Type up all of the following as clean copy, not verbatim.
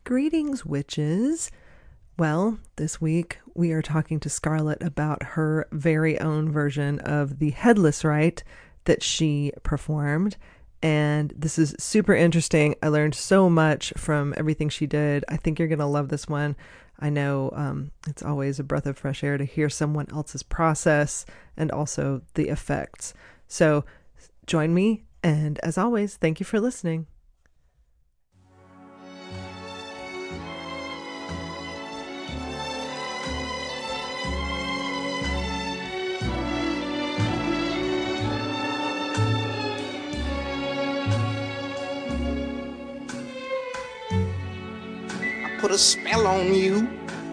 Greetings, witches. Well, this week we are talking to Scarlett about her very own version of the headless rite that she performed. And this is super interesting. I learned so much from everything she did. I think you're going to love this one. I know it's always a breath of fresh air to hear someone else's process and also the effects. So join me. And as always, thank you for listening. Put a spell on you.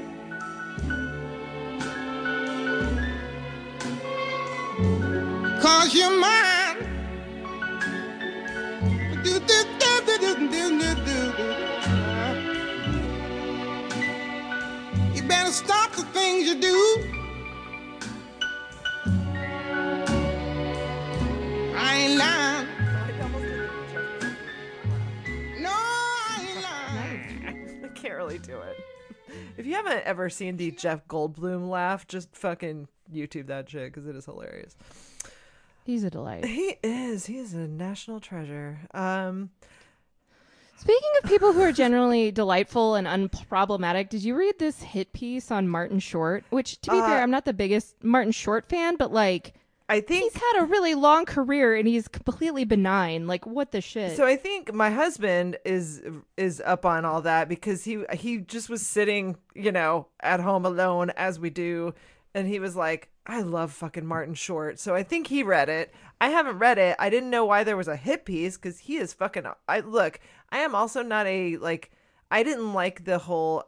Cause you're mine. You better stop the things you do. I ain't lying. I can't really do it. If you haven't ever seen the Jeff Goldblum laugh, just fucking YouTube that shit because it is hilarious. He's a delight. He is. He is a national treasure. Speaking of people who are generally delightful and unproblematic, did you read this hit piece on Martin Short? Which, to be fair, I'm not the biggest Martin Short fan, but like, I think he's had a really long career and he's completely benign. Like, what the shit? so. I think my husband is up on all that because he just was sitting, at home alone as we do, and he was like, "I love fucking Martin Short." So I think he read it. I haven't read it. I didn't know why there was a hit piece because he is fucking. I am also not I didn't like the whole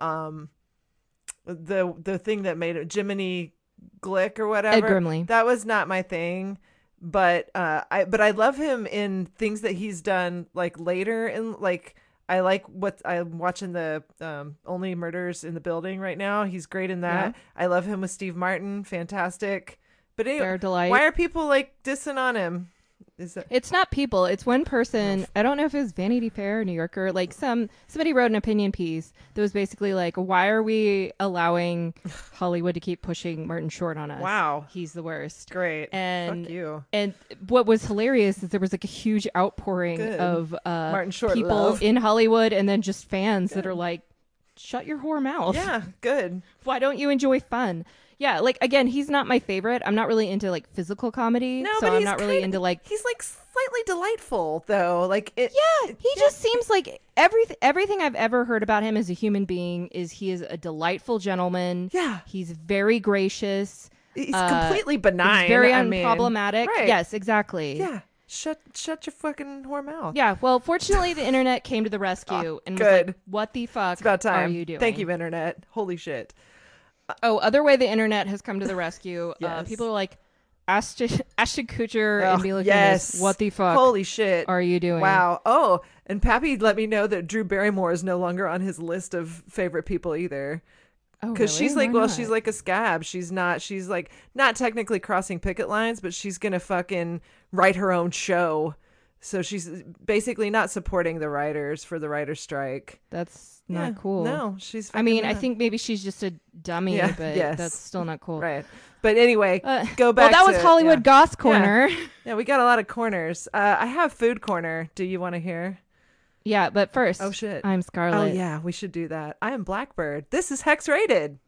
the thing that made it Jiminy Glick or whatever. Ed Grimley. That was not my thing. But I love him in things that he's done like later in like I like what I'm watching the Only Murders in the Building right now. He's great in that. Yeah. I love him with Steve Martin. Fantastic. But anyway, They're a delight. why are people like dissing on him? It's not people. It's one person. I don't know if it was Vanity Fair or New Yorker. Like somebody wrote an opinion piece that was basically like, why are we allowing Hollywood to keep pushing Martin Short on us? Wow. He's the worst. Great. And fuck you. And what was hilarious is there was like a huge outpouring Good. of Martin Short people love. in Hollywood and then just fans that are like, shut your whore mouth. Yeah, good. Why don't you enjoy fun? Yeah, like, again, he's not my favorite. I'm not really into, like, physical comedy. No, so but I'm he's not really into, like... He's, like, slightly delightful, though. Like, it... Yeah, he just seems like everything I've ever heard about him as a human being is he is a delightful gentleman. Yeah. He's very gracious. He's completely benign. He's very I mean. unproblematic. Right. Yes, exactly. Yeah. Shut your fucking whore mouth. Yeah, well, fortunately, the internet came to the rescue and was good. like, what the fuck It's about time. are you doing? Thank you, internet. Holy shit. Oh, other way the internet has come to the rescue. Yes. People are like, Ashton Kutcher and Mila yes. Kunis, what the fuck Holy shit. are you doing? Wow. Oh, and Pappy let me know that Drew Barrymore is no longer on his list of favorite people either. Oh, Because really? she's like, Why well, not? she's like a scab. She's like not technically crossing picket lines, but she's going to fucking write her own show. So she's basically not supporting the writers for the writer's strike. That's not cool. No, she's. I mean, I not. think maybe she's just a dummy, Yeah, but yes. that's still not cool. Right. But anyway, go Well, back. that was to, Hollywood yeah. Goss Corner. Yeah, we got a lot of corners. I have food corner. Do you want to hear? Yeah, but first, Oh shit, I'm Scarlett. Oh yeah, we should do that. I am Blackbird. This is Hex Rated.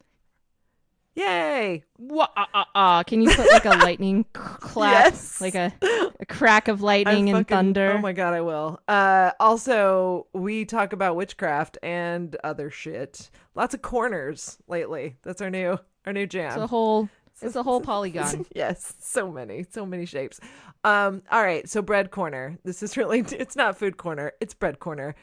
Yay! Can you put like a lightning clap, Yes. like a crack of lightning and thunder? Oh my god, I will. Also, we talk about witchcraft and other shit. Lots of corners lately. That's our new jam. It's a whole polygon. Yes, so many shapes. All right, so bread corner. This is really, it's not food corner, it's bread corner.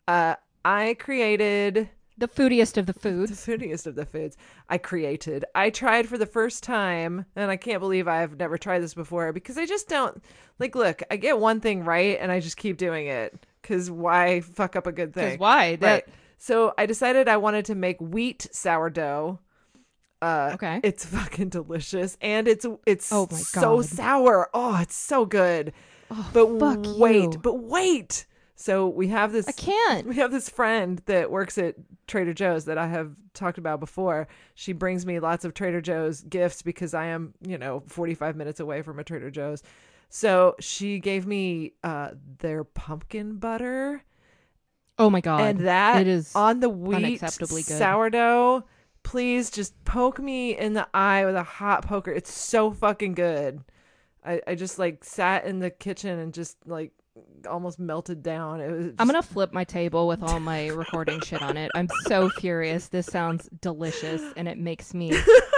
I created The foodiest of the the foods. foodiest of the foods. I tried for the first time, and I can't believe I've never tried this before because I just don't like. Look, I get one thing right, and I just keep doing it because why fuck up a good thing? Because why? Right. So I decided I wanted to make wheat sourdough. Okay. It's fucking delicious, and it's Oh my so God. sour. Oh, it's so good. Oh, But fuck wait, you. but wait. So we have this. I can't. We have this friend that works at Trader Joe's that I have talked about before. She brings me lots of Trader Joe's gifts because I am, 45 minutes away from a Trader Joe's. So she gave me their pumpkin butter. Oh my God. And that it is on the wheat unacceptably good. sourdough. Please just poke me in the eye with a hot poker. It's so fucking good. I just like sat in the kitchen and just like almost melted down. It was I'm going to flip my table with all my recording shit on it. I'm so furious. This sounds delicious and it makes me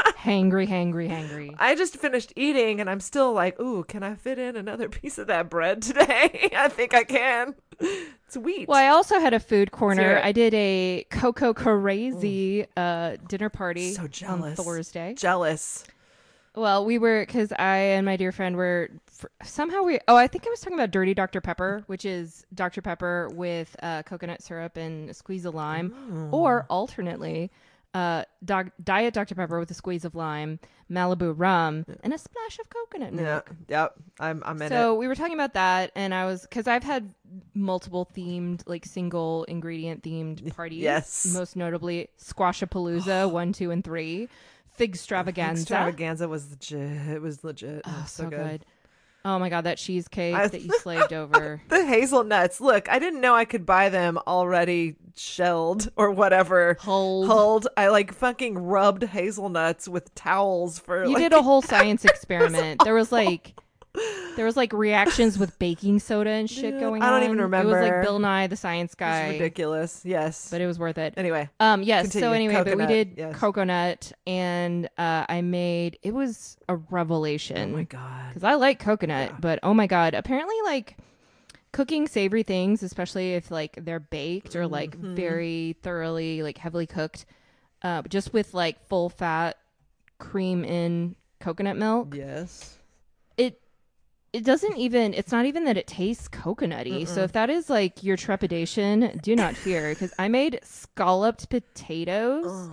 hangry. I just finished eating and I'm still like, ooh, can I fit in another piece of that bread today? I think I can. It's wheat. Well, I also had a food corner. Let's hear it. I did a Coco Crazy dinner party So jealous. on Thursday. Jealous. Well, we were, because I and my dear friend were, I think I was talking about Dirty Dr. Pepper, which is Dr. Pepper with coconut syrup and a squeeze of lime, or alternately, Diet Dr. Pepper with a squeeze of lime, Malibu rum, and a splash of coconut milk. Yeah. Yep. I'm in it. So we were talking about that, and because I've had multiple themed, like single ingredient themed parties. Yes. Most notably Squashapalooza 1, 2, and 3. Figstravaganza. Extravaganza was legit. It was legit. Oh, It was so good. Oh my God, that cheesecake that you slaved over. The hazelnuts. Look, I didn't know I could buy them already shelled or whatever. Hulled. I like fucking rubbed hazelnuts with towels for. You did a whole science experiment. There was like reactions with baking soda and shit going on. I don't even remember. It was like Bill Nye the Science Guy. It's ridiculous. Yes. But it was worth it. Anyway. Yes. Continue. So anyway, Coconut, but we did yes. coconut, and it was a revelation. Oh my God. Because I like coconut, but oh my God, apparently like cooking savory things, especially if like they're baked or like very thoroughly like heavily cooked, just with like full fat cream in coconut milk. Yes. It's not even that it tastes coconutty. So if that is like your trepidation, do not fear, because I made scalloped potatoes.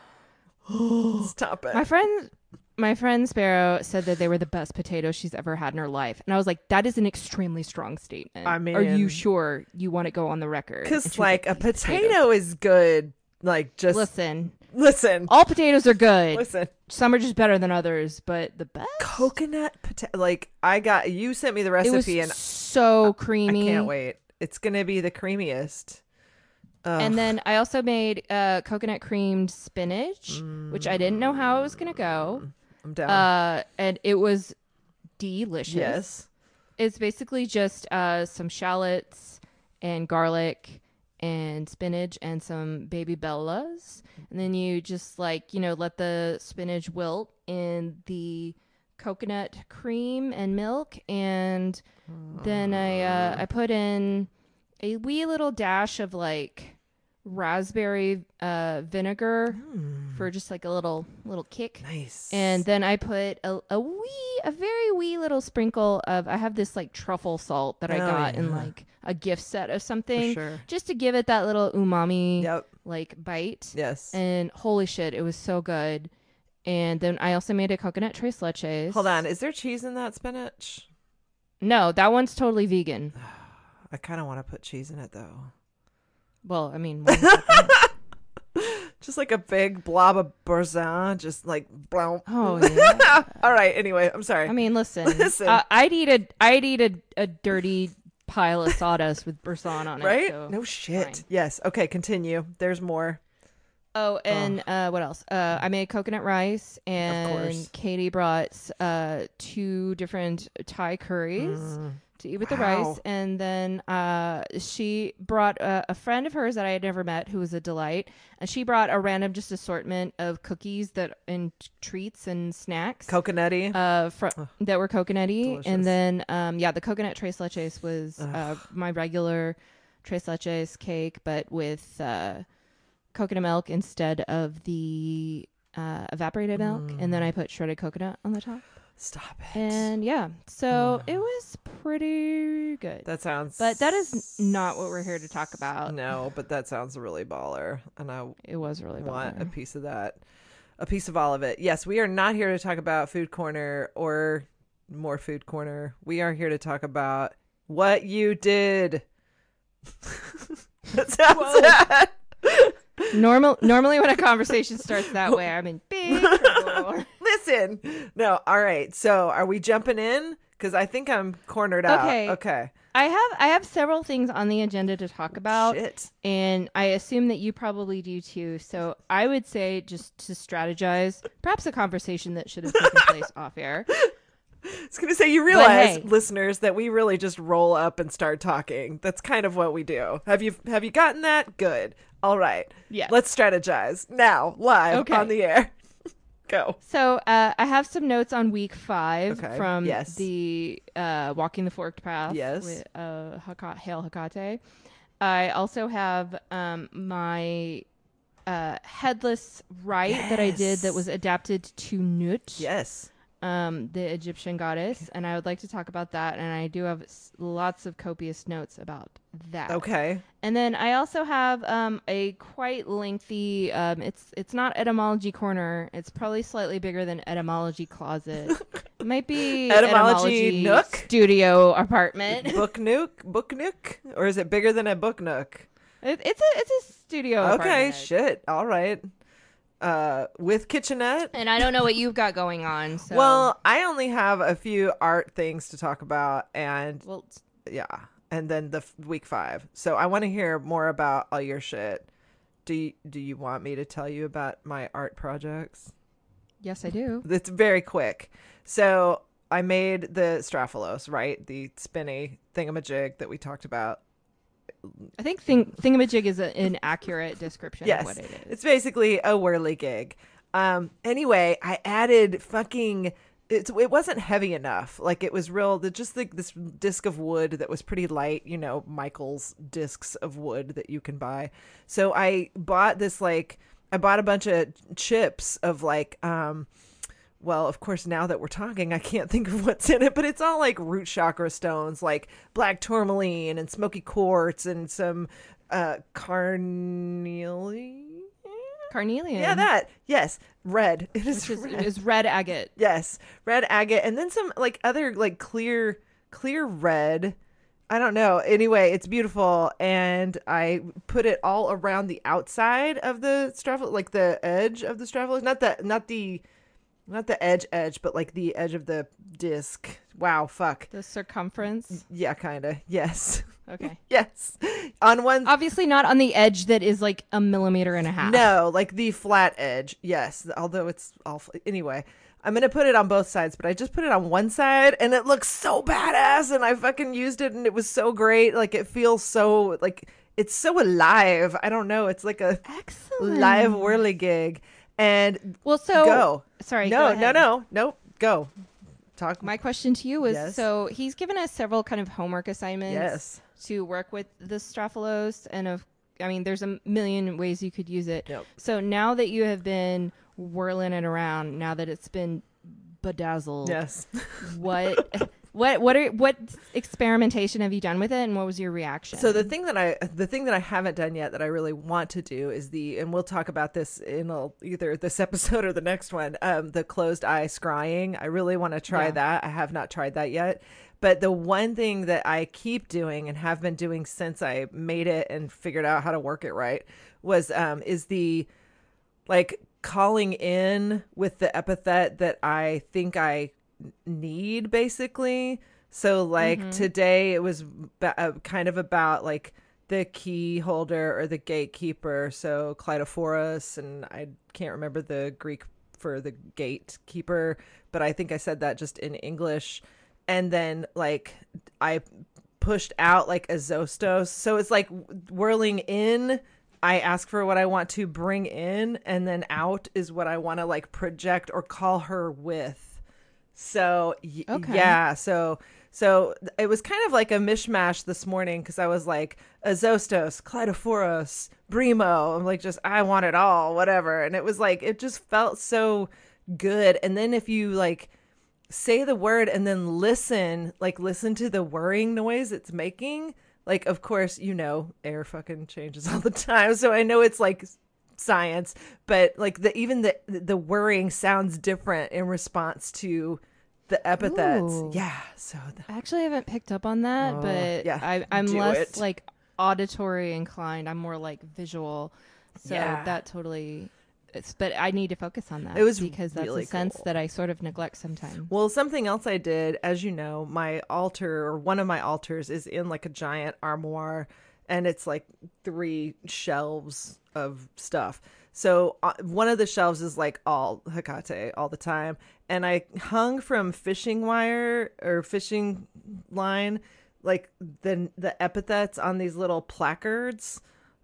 Stop it. My friend Sparrow said that they were the best potatoes she's ever had in her life. And I was like, that is an extremely strong statement. I mean, are you sure you want to go on the record? Because like a potato is good. Like just listen. All All potatoes are good. Listen. Some are just better than others, but the best Coconut potato. Like you sent me the it recipe was and so creamy. I can't wait. It's gonna be the creamiest. Ugh. And then I also made coconut creamed spinach, which I didn't know how it was gonna go. I'm down. And it was delicious. Yes. It's basically just some shallots and garlic and spinach and some baby bellas, and then you just let the spinach wilt in the coconut cream and milk, and then I put in a wee little dash of like raspberry vinegar for just like a little kick. Nice. And then I put a very wee little sprinkle of, I have this like truffle salt that I got in like a gift set of something, sure. just to give it that little umami Yep. like bite. Yes. And holy shit, it was so good. And then I also made a coconut tres leches. Hold on. Is there cheese in that spinach? No, that one's totally vegan. I kind of want to put cheese in it though. Well, I mean, just like a big blob of boursin, just like blow. oh yeah. All right. Anyway, I'm sorry. I mean, listen. Listen. I'd eat a dirty pile of sawdust with boursin on it. Right? So No shit. fine. Yes. Okay. Continue. There's more. Oh, and what else? I made coconut rice, and course. Katie brought 2 different Thai curries to eat with the Wow. rice, and then she brought a friend of hers that I had never met, who was a delight, and she brought a random just assortment of cookies and treats and snacks. Coconutty. That were coconutty. Delicious. And then the coconut tres leches was my regular tres leches cake, but with coconut milk instead of the evaporated milk, and then I put shredded coconut on the top. Stop it. And yeah, so it was pretty good. That sounds. But that is not what we're here to talk about. No, but that sounds really baller, and I It was really want baller. a piece of that, a piece of all of it. Yes, we are not here to talk about Food Corner or more Food Corner. We are here to talk about what you did. That sounds bad. Normally when a conversation starts that way, I'm in big trouble. Listen. No, all right. So are we jumping in? Because I think I'm cornered out. Okay. Okay. I have several things on the agenda to talk about. Shit. And I assume that you probably do too. So I would say, just to strategize, perhaps a conversation that should have taken place off air. I was going to say, you realize, hey. listeners, that we really just roll up and start talking. That's kind of what we do. Have you gotten that? Good. All right. Yes. Let's strategize now, live Okay. on the air. Go. So I have some notes on week 5 Okay. from Yes. the Walking the Forked Path Yes. with Hail Hakate. I also have my headless rite that I did that was adapted to Nut, Yes. the Egyptian goddess, and I would like to talk about that, and I do have lots of copious notes about that. Okay. And then I also have a quite lengthy, it's not etymology corner. It's probably slightly bigger than etymology closet. It might be Etymology nook? studio apartment. Book nook? Or is it bigger than a book nook? It's a studio Okay, apartment. shit. All right. With kitchenette? And I don't know what you've got going on. So. Well, I only have a few art things to talk about, and yeah, and then the week 5. So I want to hear more about all your shit. Do you want me to tell you about my art projects? Yes, I do. It's very quick. So I made the Straphalos, right? The spinny thingamajig that we talked about. I think thingamajig is an accurate description Yes, of what it is. it's basically a whirligig. Anyway, I added fucking. It wasn't heavy enough. Like, it was real. Just like this disc of wood that was pretty light. You know, Michael's discs of wood that you can buy. So I bought this. Like, I bought a bunch of chips of like. Well, of course, now that we're talking, I can't think of what's in it, but it's all like root chakra stones, like black tourmaline and smoky quartz and some carnelian. Carnelian. Yeah, that. Yes, red. It Which is red. is red agate. Yes, red agate, and then some like other like clear red. I don't know. Anyway, it's beautiful, and I put it all around the outside of the Straphalos, like the edge of the Straphalos, not the edge, but like the edge of the disc. Wow, fuck. The circumference. Yeah, kind of. Yes. Okay. Yes. On one. Obviously not on the edge that is like 1.5 millimeters. No, like the flat edge. Yes. Although it's all. Anyway, I'm going to put it on both sides, but I just put it on one side and it looks so badass, and I fucking used it and it was so great. Like, it feels so, like, it's so alive. I don't know. It's like a Excellent. live whirligig. And Well, so go. Sorry. No, go ahead. Nope. Go. Talk. My question to you was: Yes. so he's given us several kind of homework assignments Yes. to work with the Straphalos, and there's a million ways you could use it. Yep. So now that you have been whirling it around, now that it's been bedazzled, Yes. what experimentation have you done with it, and what was your reaction? So the thing that I haven't done yet that I really want to do is and we'll talk about this in either this episode or the next one, the closed eye scrying. I really want to try that. I have not tried that yet. But the one thing that I keep doing and have been doing since I made it and figured out how to work it right is the like calling in with the epithet that I think I need, basically. So like today it was kind of about like the key holder or the gatekeeper, so Cleidophorus, and I can't remember the Greek for the gatekeeper, but I think I said that just in English. And then like I pushed out like a Zostos, so it's like whirling in, I ask for what I want to bring in, and then out is what I want to like project or call her with. So yeah, so it was kind of like a mishmash this morning, because I was like Azostos, Cleidophoros, Brimo. I'm like, just I want it all, whatever. And it was like, it just felt so good. And then if you like say the word and then listen to the whirring noise it's making, like, of course, you know, air fucking changes all the time, so I know it's like science, but like the whirring sounds different in response to the epithets. Ooh. Yeah, so I actually haven't picked up on that, but yeah, I'm do less it. like auditory inclined. I'm more like visual. So Yeah. that totally. But I need to focus on that. It was because that's really a sense cool. that I sort of neglect sometimes. Well, something else I did, as you know, my altar, or one of my altars, is in like a giant armoire, and it's like 3 shelves of stuff. So one of the shelves is like all Hecate all the time, and I hung from fishing wire or fishing line like the epithets on these little placards.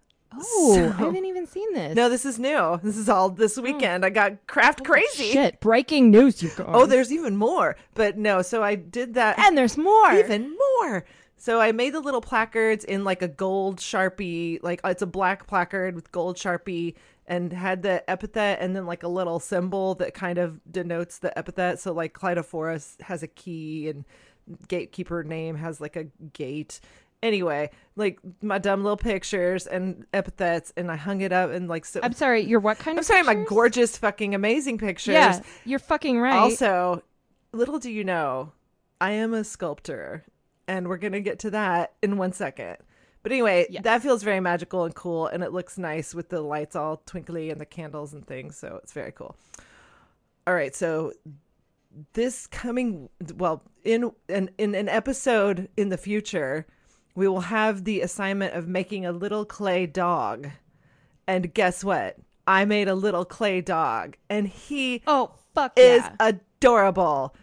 Oh, So- I haven't even seen this. No, this is new. This is all this weekend. I got craft crazy. Shit, breaking news, you guys. Oh, there's even more. But no, so I did that. and there's more. Even more. So I made the little placards in like a gold Sharpie, like it's a black placard with gold Sharpie, and had the epithet and then like a little symbol that kind of denotes the epithet. So like Clydophorus has a key, and gatekeeper name has like a gate. Anyway, like my dumb little pictures and epithets, and I hung it up and like so. I'm sorry, you're what kind I'm of sorry, my pictures? gorgeous, fucking, amazing pictures. Yeah, you're fucking right. Also, little do you know, I am a sculptor, and we're going to get to that in 1 second. But anyway, Yes. that feels very magical and cool, and it looks nice with the lights all twinkly and the candles and things, so it's very cool. All right, so this coming, well, in an episode in the future, we will have the assignment of making a little clay dog. And guess what? I made a little clay dog, and he Oh, fuck is yeah. adorable.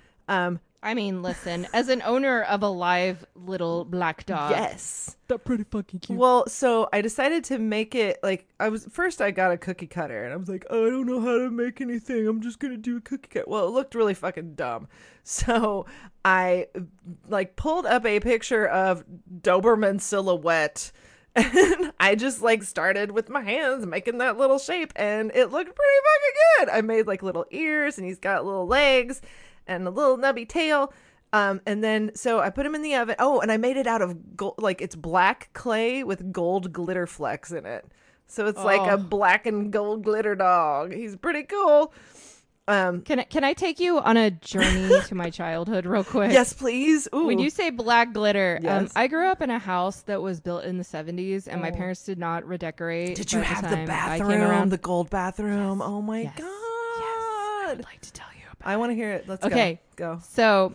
I mean, listen, as an owner of a live little black dog. Yes. They're pretty fucking cute. Well, so I decided to make it like I got a cookie cutter, and I was like, oh, I don't know how to make anything. I'm just going to do a cookie cut. Well, it looked really fucking dumb. So I like pulled up a picture of Doberman silhouette, and I just like started with my hands making that little shape, and it looked pretty fucking good. I made like little ears, and he's got little legs and a little nubby tail. And then, so I put him in the oven. Oh, and I made it out of gold, like it's black clay with gold glitter flecks in it. So it's like a black and gold glitter dog. He's pretty cool. Can I take you on a journey to my childhood real quick? Yes, please. Ooh. When you say black glitter, Yes. I grew up in a house that was built in the 70s, and my parents did not redecorate. Did you by have the time I came bathroom, around. the gold bathroom? Oh my Yes. God. Yes. I'd like to tell you about I want to hear it. Let's Okay. go. So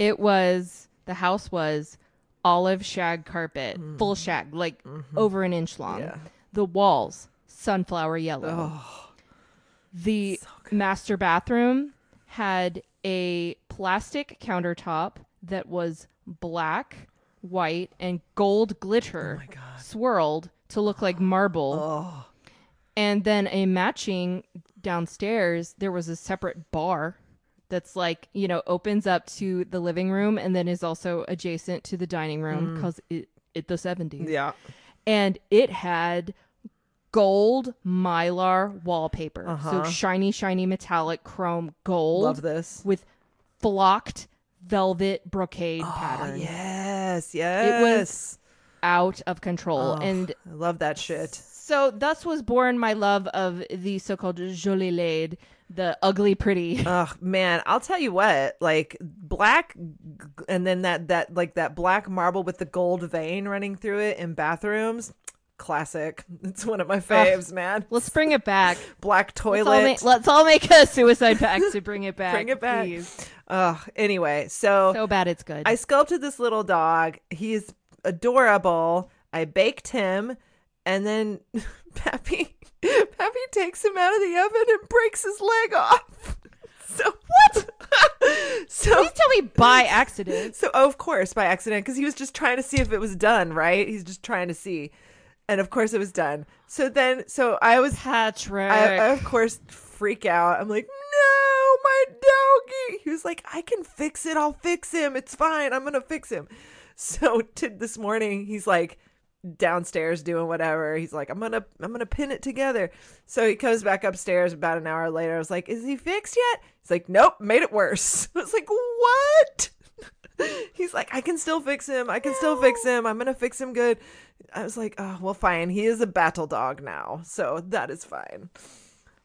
the house was olive shag carpet, full shag, like over an inch long. Yeah. The walls, sunflower yellow. Oh, The master bathroom had a plastic countertop that was black, white, and gold glitter Oh my God. swirled to look like marble. oh. And then a matching downstairs, there was a separate bar that's like, opens up to the living room and then is also adjacent to the dining room because it the 70s. Yeah. And it had gold mylar wallpaper. So shiny, shiny metallic chrome gold Love this. with flocked velvet brocade pattern. Yes. Yes. Out of control. And I love that shit. so thus was born my love of the so-called jolie laid, the ugly pretty. Oh man, I'll tell you what, like black, and then that like that black marble with the gold vein running through it in bathrooms, classic. It's one of my faves, man. Let's bring it back. Black Let's all, toilet. let's all make a suicide pact to bring it back. Bring it back. Please. Anyway, so So bad it's good. I sculpted this little dog. He's adorable. I baked him, and then Pappy takes him out of the oven and breaks his leg off. So what? So Please tell me by accident. So of course by accident, because he was just trying to see if it was done, right? He's just trying to see, and of course it was done. So I was Patrick. I of course freak out. I'm like, no, my doggy. He was like, I can fix it. I'll fix him. It's fine. I'm gonna fix him. So this morning he's like downstairs doing whatever. He's like, I'm gonna pin it together. So he comes back upstairs about an hour later. I was like, is he fixed yet? He's like, nope, made it worse. I was like, what? He's like, I can still fix him. I'm gonna fix him good. I was like, oh well, fine. He is a battle dog now, so that is fine.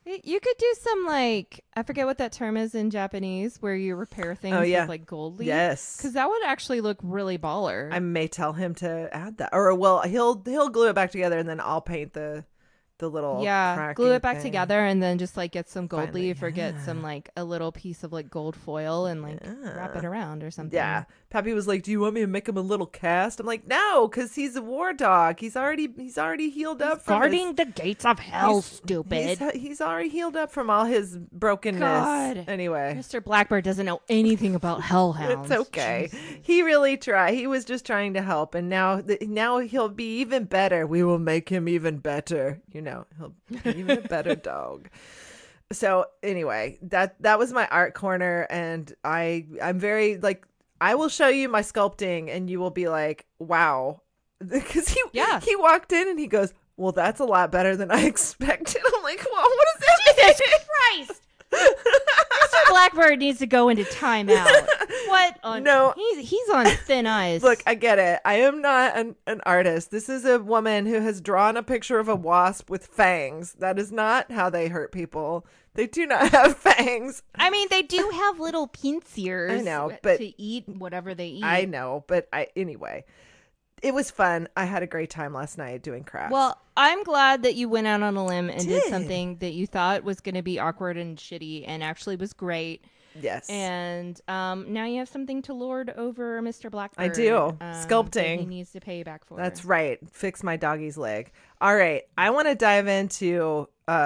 You could do some like I forget what that term is in Japanese, where you repair things yeah. with like gold leaf. Yes. because that would actually look really baller. I may tell him to add that, or well, he'll glue it back together, and then I'll paint the little glue it cracking back thing. together, and then just like get some gold Finally, leaf or get some like a little piece of like gold foil and like wrap it around or something. Yeah, Pappy was like, "Do you want me to make him a little cast?" I'm like, "No, because he's a war dog. He's already healed up from Guarding the gates of hell, stupid. He's already healed up from all his brokenness. God. Anyway, Mr. Blackbird doesn't know anything about hellhounds. it's okay. Jeez. He really tried. He was just trying to help, and now he'll be even better. We will make him even better. He'll be even a better dog. So anyway, that was my art corner, and I'm very like, I will show you my sculpting, and you will be like, wow, because he walked in and he goes, well, that's a lot better than I expected. I'm like, well, what does that mean? Jesus Christ! Mr. Blackbird needs to go into timeout. What? No. He's on thin ice. Look, I get it. I am not an artist. This is a woman who has drawn a picture of a wasp with fangs. That is not how they hurt people. They do not have fangs. I mean, they do have little pincers. I know, but to eat whatever they eat. I know, but anyway, it was fun. I had a great time last night doing crafts. Well, I'm glad that you went out on a limb and did did. something that you thought was going to be awkward and shitty and actually was great. yes. And now you have something to lord over Mr. Blackbird. I do. That Sculpting. he needs to pay you back for. That's right. Fix my doggy's leg. All right. I want to dive into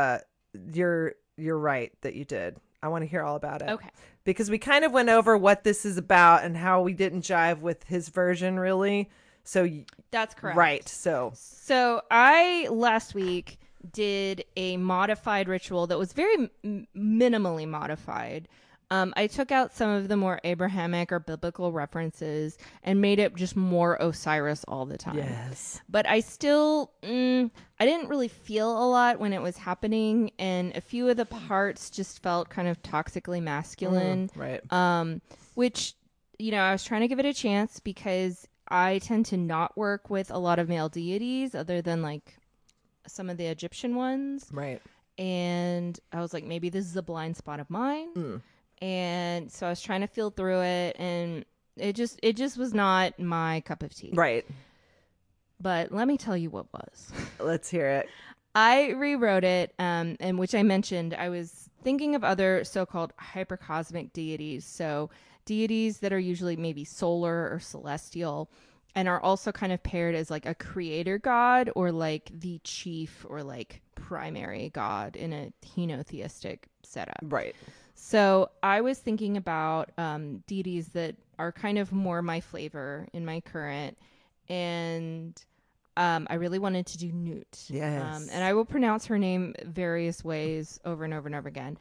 you're right that you did. I want to hear all about it. Okay. Because we kind of went over what this is about and how we didn't jive with his version really. So That's correct. right. So I last week did a modified ritual that was very minimally modified. I took out some of the more Abrahamic or biblical references and made it just more Osiris all the time. yes. But I still, I didn't really feel a lot when it was happening, and a few of the parts just felt kind of toxically masculine. Right. Which, I was trying to give it a chance because I tend to not work with a lot of male deities other than like some of the Egyptian ones. Right. And I was like, maybe this is a blind spot of mine. And so I was trying to feel through it, and it just was not my cup of tea. Right. But let me tell you what was. Let's hear it. I rewrote it, and which I mentioned, I was thinking of other so-called hypercosmic deities. So deities that are usually maybe solar or celestial, and are also kind of paired as like a creator god or like the chief or like primary god in a henotheistic setup. Right. So I was thinking about deities that are kind of more my flavor in my current, and I really wanted to do Newt. Yes. And I will pronounce her name various ways over and over and over again.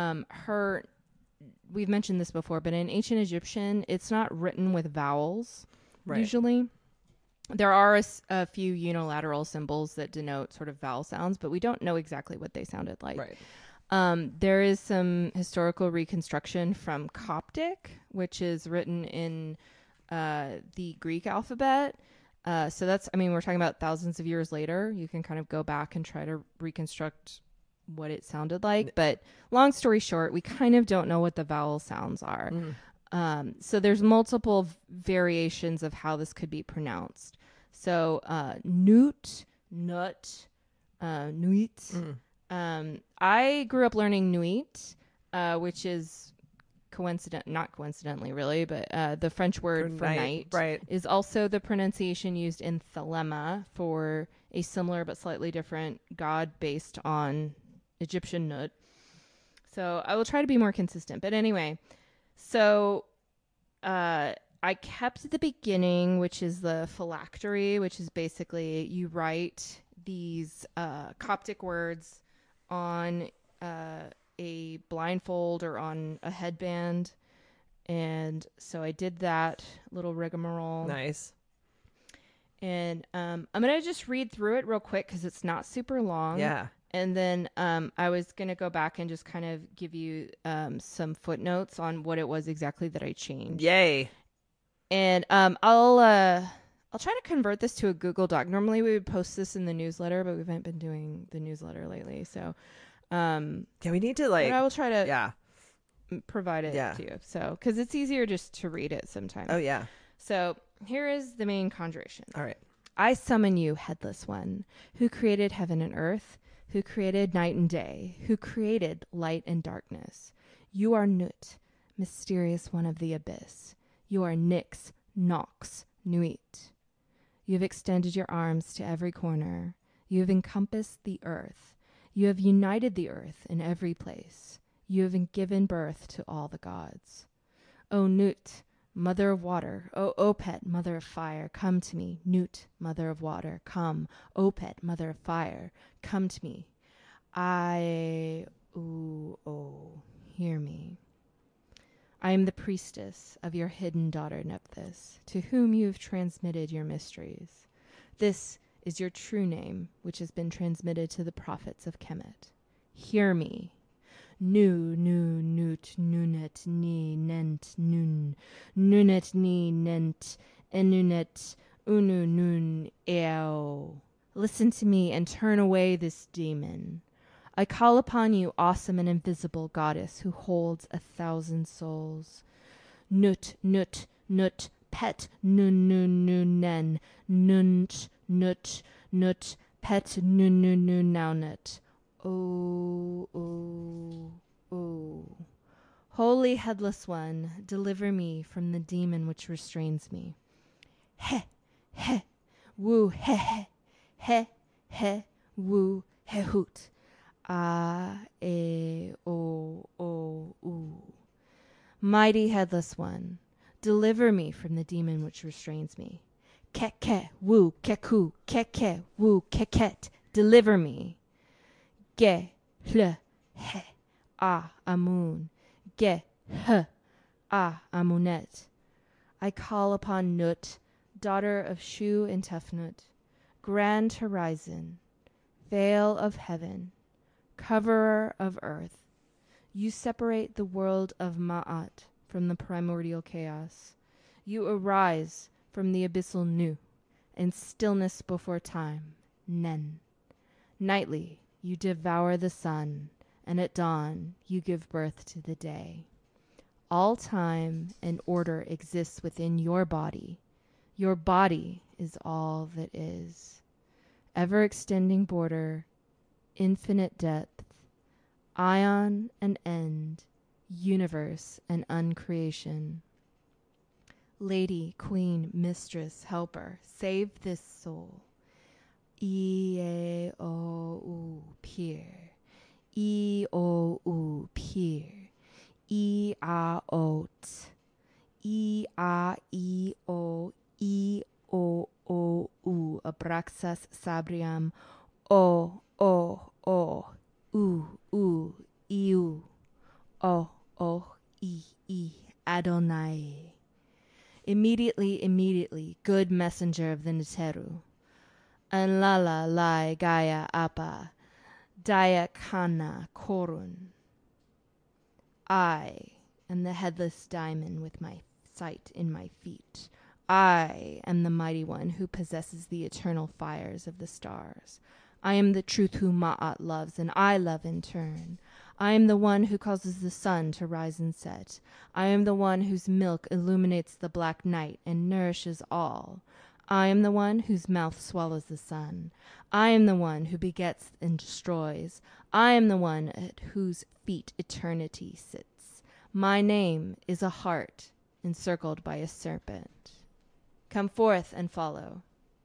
We've mentioned this before, but in ancient Egyptian, it's not written with vowels. Right. Usually. There are a few unilateral symbols that denote sort of vowel sounds, but we don't know exactly what they sounded like. Right. There is some historical reconstruction from Coptic, which is written in the Greek alphabet. So that's, we're talking about thousands of years later. You can kind of go back and try to reconstruct what it sounded like. But long story short, we kind of don't know what the vowel sounds are. So there's multiple variations of how this could be pronounced. So Newt, Nut, Nuit. I grew up learning Nuit, which is not coincidentally really, but the French word for night right. is also the pronunciation used in Thelema for a similar but slightly different god based on Egyptian Nut. So I will try to be more consistent. But anyway, so I kept the beginning, which is the phylactery, which is basically you write these Coptic words on a blindfold or on a headband. And so I did that little rigmarole. Nice. And I'm going to just read through it real quick because it's not super long. Yeah. And then I was going to go back and just kind of give you some footnotes on what it was exactly that I changed. Yay. And I'll try to convert this to a Google Doc. Normally we would post this in the newsletter, but we haven't been doing the newsletter lately. So Yeah, we need to but I will try to yeah. provide it Yeah. to you. So, because it's easier just to read it sometimes. Oh yeah. So here is the main conjuration. All right. I summon you, headless one, who created heaven and earth, who created night and day, who created light and darkness. You are Nut, mysterious one of the abyss. You are Nix, Nox, Nuit. You have extended your arms to every corner. You have encompassed the earth. You have united the earth in every place. You have given birth to all the gods. O Nut, mother of water, O Opet, mother of fire, come to me. Nut, mother of water, come. Opet, mother of fire, come to me. Hear me. I am the priestess of your hidden daughter Nephthys, to whom you have transmitted your mysteries. This is your true name, which has been transmitted to the prophets of Kemet. Hear me. Nu, nut, nunet, ni, nent, nun, nunet, ni, nent, enunet, unu, nun, eo. Listen to me and turn away this demon. I call upon you, awesome and invisible goddess who holds 1,000 souls. Nut, nut, nut, pet, nun, nun, nun, nen, nunt, nut, nut, pet, nun, nun, nun, now, nut. Oh. Holy headless one, deliver me from the demon which restrains me. He, woo, he, woo, he, hoot. Ah, ooh. Mighty headless one, deliver me from the demon which restrains me. Ke, woo, keku, ke, woo, keket, deliver me. Ge, hle, he, amun. Ge, he, amunet. I call upon Nut, daughter of Shu and Tefnut, grand horizon, veil of heaven, coverer of earth. You separate the world of Ma'at from the primordial chaos. You arise from the abyssal Nu, and stillness before time, Nen. Nightly you devour the sun, and at dawn you give birth to the day. All time and order exists within your body. Your body is all that is. Ever-extending border, infinite depth, ion and end, universe and uncreation. Lady, queen, mistress, helper, save this soul. E-A-O-U, peer. E-O-U, peer. E-A-O-T. E-A-E-O, E-O-O-U, abraxas sabriam, O, U, iu, O, I, Adonai. Immediately, good messenger of the Neteru. Anlala, lai, Gaia, Appa, Daya, Kana, Korun. I am the headless diamond with my sight in my feet. I am the mighty one who possesses the eternal fires of the stars. I am the truth whom Ma'at loves, and I love in turn. I am the one who causes the sun to rise and set. I am the one whose milk illuminates the black night and nourishes all. I am the one whose mouth swallows the sun. I am the one who begets and destroys. I am the one at whose feet eternity sits. My name is a heart encircled by a serpent. Come forth and follow.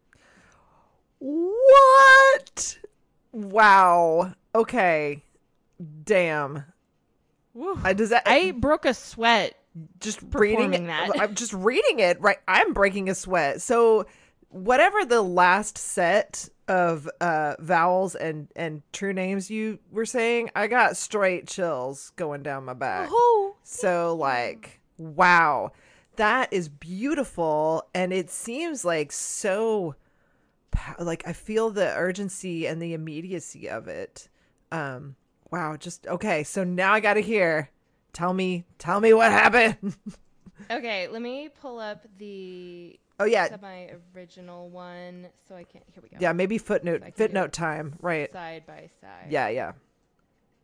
What? Wow. Okay. Damn. Woo. Does that? I broke a sweat just performing reading that. I'm just reading it. Right. I'm breaking a sweat. So, whatever the last set of vowels and true names you were saying, I got straight chills going down my back. Oh, So, like, wow, that is beautiful, and it seems like so. Like, I feel the urgency and the immediacy of it. Wow, just okay. So now I got to hear. Tell me what happened. okay, let me pull up the Oh yeah, semi-original one so I can. Here we go. yeah. Maybe So I can do footnote it time. Right. Side by side. Yeah.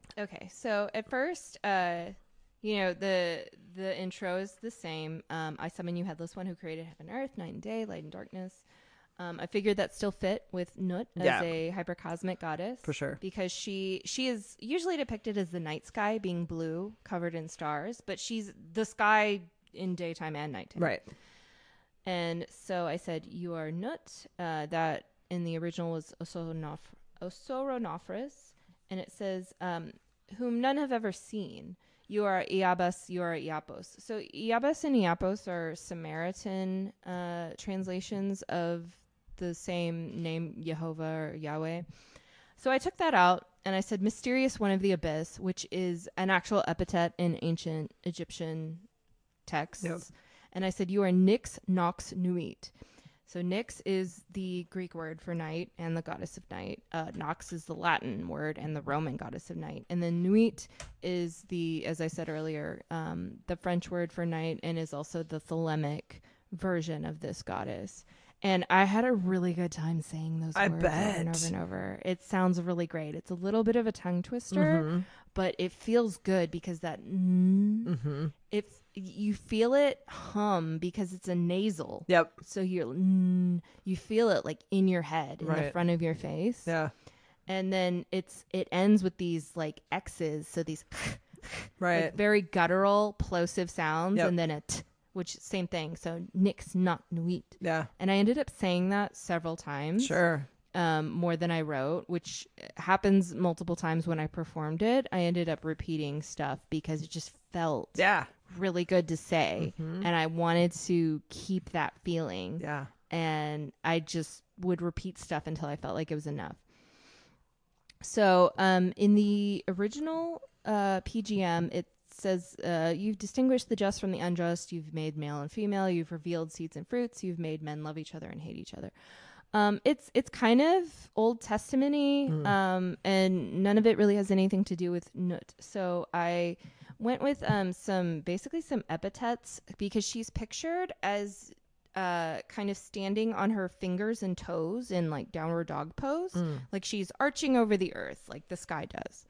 Okay, so at first, the intro is the same. I summon you, headless one, who created heaven and earth, night and day, light and darkness. I figured that still fit with Nut as Yeah. a hypercosmic goddess For sure. because she is usually depicted as the night sky, being blue, covered in stars, but she's the sky in daytime and nighttime. Right. And so I said, "You are Nut." That in the original was Osoronophris, and it says, "Whom none have ever seen. You are Iabas, you are Iapos." So Iabas and Iapos are Samaritan translations of the same name, Jehovah or Yahweh. So I took that out and I said, "Mysterious one of the abyss," which is an actual epithet in ancient Egyptian texts. Yep. And I said, "You are Nyx Nox Nuit." So Nyx is the Greek word for night and the goddess of night. Nox is the Latin word and the Roman goddess of night. And then Nuit is the, as I said earlier, the French word for night and is also the Thelemic version of this goddess. And I had a really good time saying those words over and over and over. It sounds really great. It's a little bit of a tongue twister, but it feels good because that if you feel it hum because it's a nasal. Yep. So you feel it like in your head, in the front of your face. Yeah. And then it ends with these like X's, so these like very guttural plosive sounds, and then a t, which same thing. So Nyx not nuit. Yeah. And I ended up saying that several times. Sure. More than I wrote, which happens multiple times when I performed it. I ended up repeating stuff because it just felt really good to say. And I wanted to keep that feeling. Yeah. And I just would repeat stuff until I felt like it was enough. So in the original PGM, it says, "You've distinguished the just from the unjust. You've made male and female. You've revealed seeds and fruits. You've made men love each other and hate each other." It's kind of Old Testament-y, and none of it really has anything to do with Nut. So I went with some epithets because she's pictured as kind of standing on her fingers and toes in like downward dog pose, like she's arching over the earth like the sky does.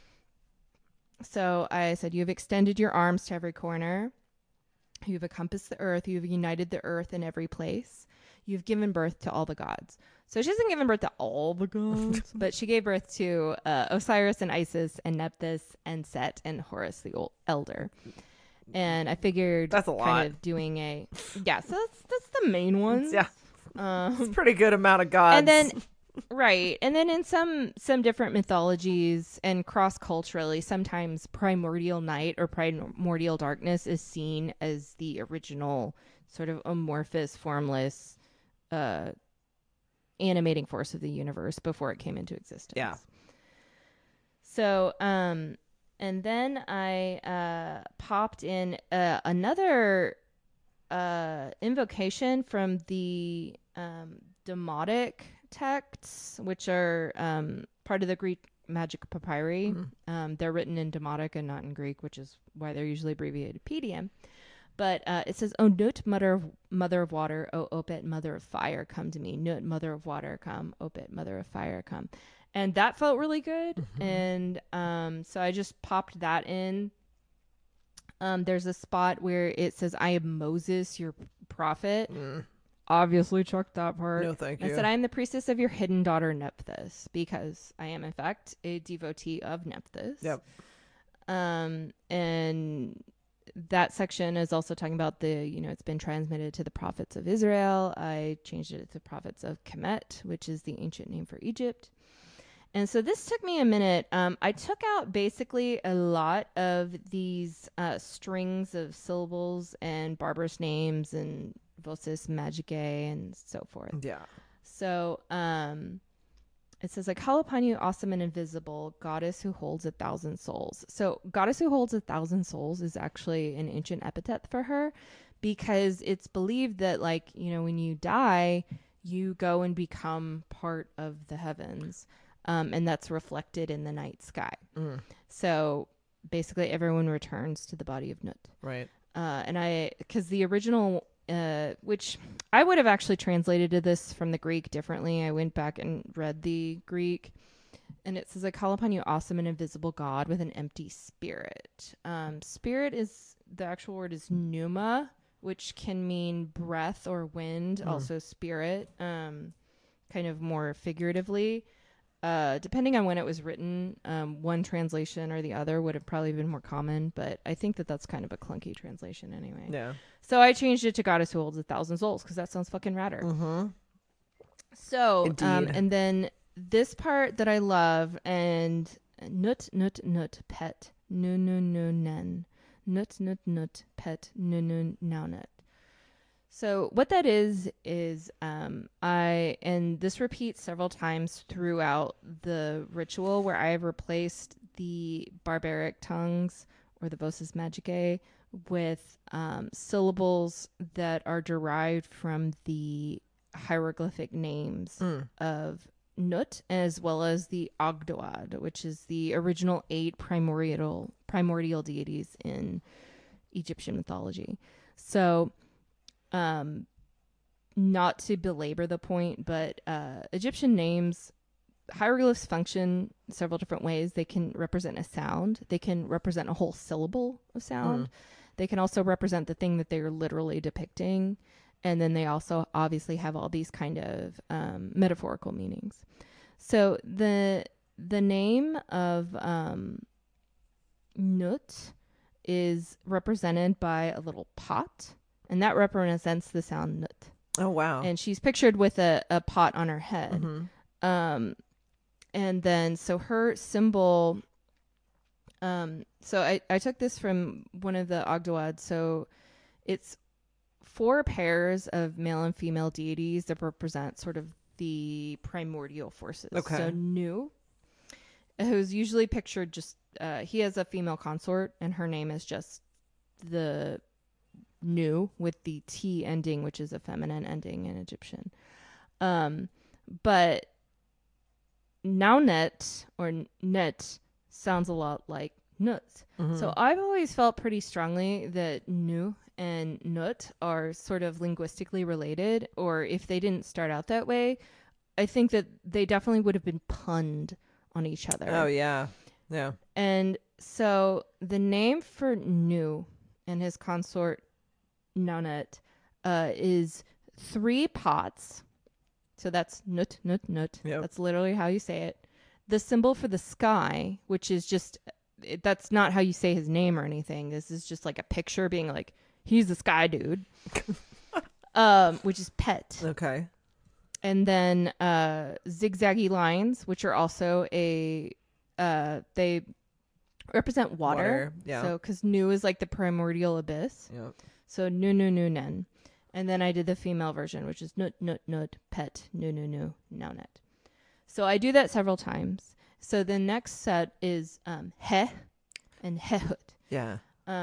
So I said, "You have extended your arms to every corner. You have encompassed the earth. You have united the earth in every place. You've given birth to all the gods." So she hasn't given birth to all the gods, but she gave birth to Osiris and Isis and Nephthys and Set and Horus the Elder. And I figured that's a lot. Kind of doing so that's the main ones. Yeah. It's a pretty good amount of gods. And then and then in some different mythologies and cross-culturally, sometimes primordial night or primordial darkness is seen as the original sort of amorphous, formless animating force of the universe before it came into existence. Yeah. So, and then I popped in another invocation from the Demotic texts, which are part of the Greek magic papyri. They're written in Demotic and not in Greek, which is why they're usually abbreviated PDM. But it says, "O Nut, mother of water, O Opet, mother of fire, come to me. Nut, mother of water, come. Opet, mother of fire, come." And that felt really good. And so I just popped that in. There's a spot where it says, "I am Moses, your prophet." Obviously chucked that part. No, thank you. I said, "I am the priestess of your hidden daughter Nephthys," because I am in fact a devotee of Nephthys. Yep. And that section is also talking about it's been transmitted to the prophets of Israel. I changed it to the prophets of Kemet, which is the ancient name for Egypt. And so this took me a minute. I took out basically a lot of these strings of syllables and barbarous names and voces magicae and so forth. Yeah. So it says, "I call upon you, awesome and invisible, goddess who holds 1,000 souls." So goddess who holds 1,000 souls is actually an ancient epithet for her because it's believed that when you die, you go and become part of the heavens. And that's reflected in the night sky. So basically everyone returns to the body of Nut. Right. Because the original, which I would have actually translated this from the Greek differently. I went back and read the Greek And it says, I call upon you, awesome and invisible God, with an empty spirit. Spirit is, the actual word is pneuma, which can mean breath or wind, also spirit, kind of more figuratively. Depending on when it was written, one translation or the other would have probably been more common, but I think that that's kind of a clunky translation anyway. Yeah. So I changed it to Goddess who holds 1,000 souls, because that sounds fucking radder. So, Indeed. and then this part that I love, and nut pet nu nen nut pet nu now nut. So what that is and this repeats several times throughout the ritual, where I have replaced the barbaric tongues or the voces magicae with syllables that are derived from the hieroglyphic names of Nut, as well as the Ogdoad, which is the original 8 primordial deities in Egyptian mythology. So, not to belabor the point, but Egyptian names, hieroglyphs function several different ways. They can represent a sound. They can represent a whole syllable of sound. They can also represent the thing that they're literally depicting. And then they also obviously have all these kind of metaphorical meanings. So the name of Nut is represented by a little pot, and that represents the sound Nut. Oh, wow. And she's pictured with a pot on her head. And then, so her symbol, so I took this from one of the Ogdoad. So it's 4 pairs of male and female deities that represent sort of the primordial forces. Okay. So Nu, who's usually pictured just, he has a female consort, and her name is just the Nu with the T ending, which is a feminine ending in Egyptian. But Naunet or Net sounds a lot like Nut. So I've always felt pretty strongly that Nu and Nut are sort of linguistically related, or if they didn't start out that way, I think that they definitely would have been punned on each other. Oh, yeah. Yeah. And so the name for Nu and his consort Naunet is 3 pots. So that's Nut. Yep. That's literally how you say it. The symbol for the sky, which is just, that's not how you say his name or anything. This is just like a picture being like, he's the sky dude, which is Pet. Okay. And then zigzaggy lines, which are also they represent water. Yeah. So, because Nu is like the primordial abyss. Yep. So Nu nen. And then I did the female version, which is Nut pet Nu now net. So I do that several times. So the next set is He and Hehut. Yeah.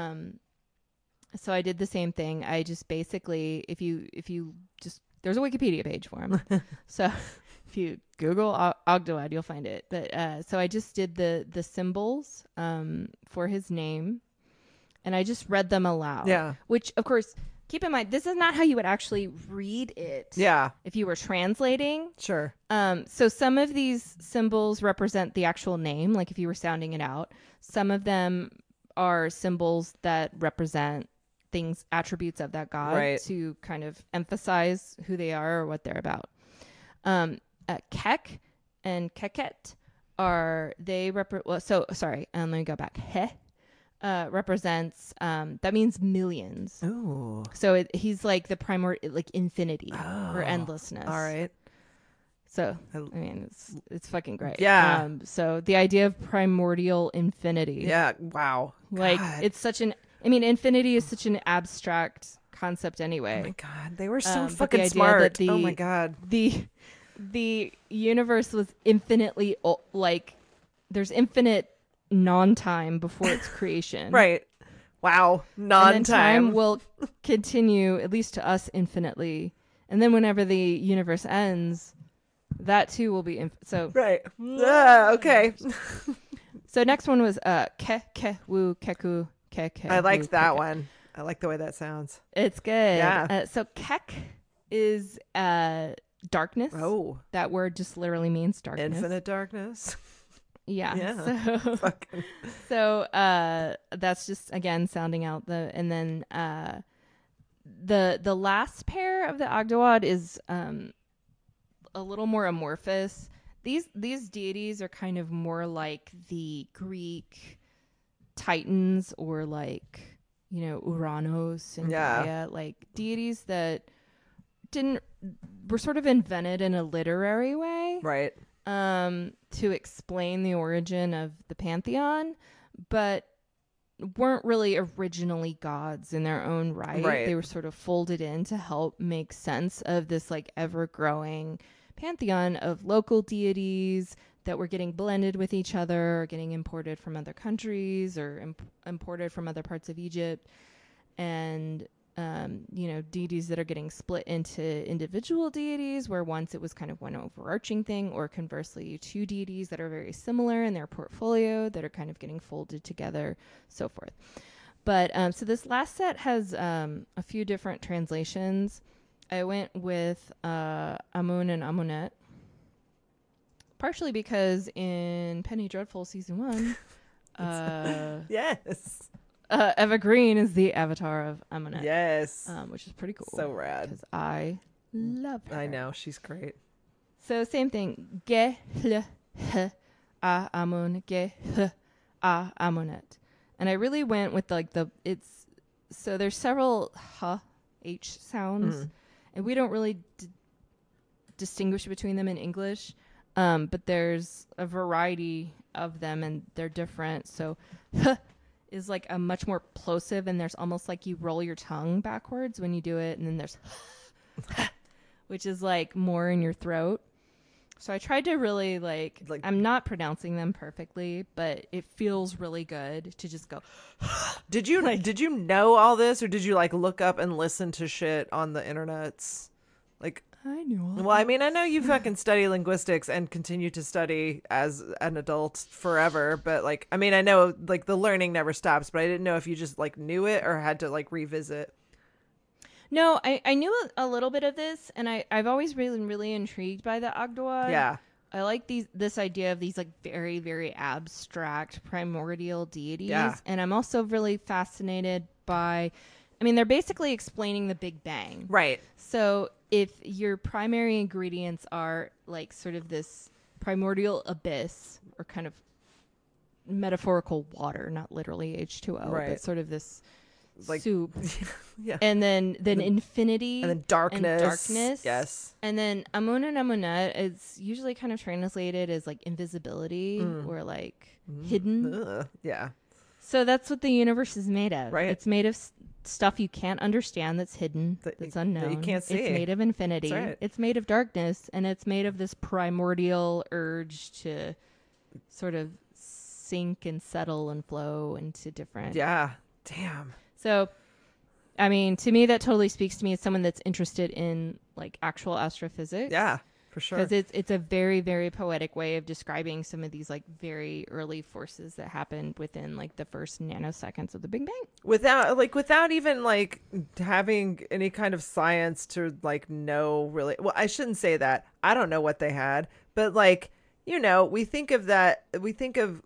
So I did the same thing. I just basically, if you just, there's a Wikipedia page for him. So if you Google Ogdoad, you'll find it. But so I just did the symbols for his name, and I just read them aloud. Yeah. Which, of course, keep in mind, this is not how you would actually read it. Yeah. If you were translating. Sure. So some of these symbols represent the actual name, like if you were sounding it out. Some of them are symbols that represent things, attributes of that god, right, to kind of emphasize who they are or what they're about. Kek and Keket are, they let me go back. He represents, that means millions. Ooh. So he's like the primordial, like infinity or endlessness. All right. So, I mean, it's fucking great. Yeah. So the idea of primordial infinity. Yeah. Wow. Like, God. it's such an, I mean, infinity is such an abstract concept anyway. Oh my God. They were so But fucking the idea smart. that Oh my God. The universe was infinitely, like, there's infinite non-time before its creation. Right. Wow. Non-time. And then time will continue, at least to us, infinitely. And then whenever the universe ends, that too will be so. Right. Okay. So next one was wu keku ke. I liked wu, that ke. one. I like the way that sounds. It's good. Yeah. So kek is darkness. Oh. That word just literally means darkness. Infinite darkness. Yeah. Yeah. So, Fucking. that's just again sounding out and then the last pair of the Agdawad is a little more amorphous. These deities are kind of more like the Greek Titans or like, Uranos and Yeah. Gaia, like deities that were sort of invented in a literary way. Right. To explain the origin of the pantheon, but weren't really originally gods in their own right. Right. They were sort of folded in to help make sense of this like ever-growing pantheon of local deities that were getting blended with each other, or getting imported from other countries, or imported from other parts of Egypt, and deities that are getting split into individual deities where once it was kind of one overarching thing, or conversely, two deities that are very similar in their portfolio that are kind of getting folded together, so forth. But so this last set has a few different translations. I went with Amun and Amunet, partially because in Penny Dreadful Season 1, Yes. Eva Green is the avatar of Amunet. Yes. Which is pretty cool. So rad. Because I love her. I know. She's great. So same thing. Ge, hl, h, a, amun, ge, h, a, amunet. And I really went with so there's several h sounds, and we don't really distinguish between them in English, but there's a variety of them, and they're different. So h is like a much more plosive, and there's almost like you roll your tongue backwards when you do it, and then there's which is like more in your throat. So I tried to really like I'm not pronouncing them perfectly, but it feels really good to just go. Did you know all this, or did you like look up and listen to shit on the internets? Like, I knew all well, I mean, I know you fucking study linguistics and continue to study as an adult forever, but like, I mean, I know like the learning never stops, but I didn't know if you just like knew it or had to like revisit. No, I knew a little bit of this, and I've always been really intrigued by the Agdawad. Yeah. I like this idea of these like very, very abstract primordial deities. Yeah. And I'm also really fascinated by, I mean, they're basically explaining the Big Bang. Right. So if your primary ingredients are like sort of this primordial abyss, or kind of metaphorical water, not literally H2O, Right. but sort of this Like, soup. yeah. And then infinity. And then darkness. And darkness. Yes. And then Amun and Amunet is usually kind of translated as like invisibility or like hidden. Yeah. So that's what the universe is made of. Right. It's made of stuff you can't understand, that's hidden, that's unknown. That you can't see. It's made of infinity. That's right. It's made of darkness, and it's made of this primordial urge to sort of sink and settle and flow into different. Yeah. Damn. So, I mean, to me, that totally speaks to me as someone that's interested in like actual astrophysics. Yeah, for sure. Because it's a very, very poetic way of describing some of these like very early forces that happened within like the first nanoseconds of the Big Bang. Without even like having any kind of science to like know really. Well, I shouldn't say that. I don't know what they had, but like, we think of that. We think of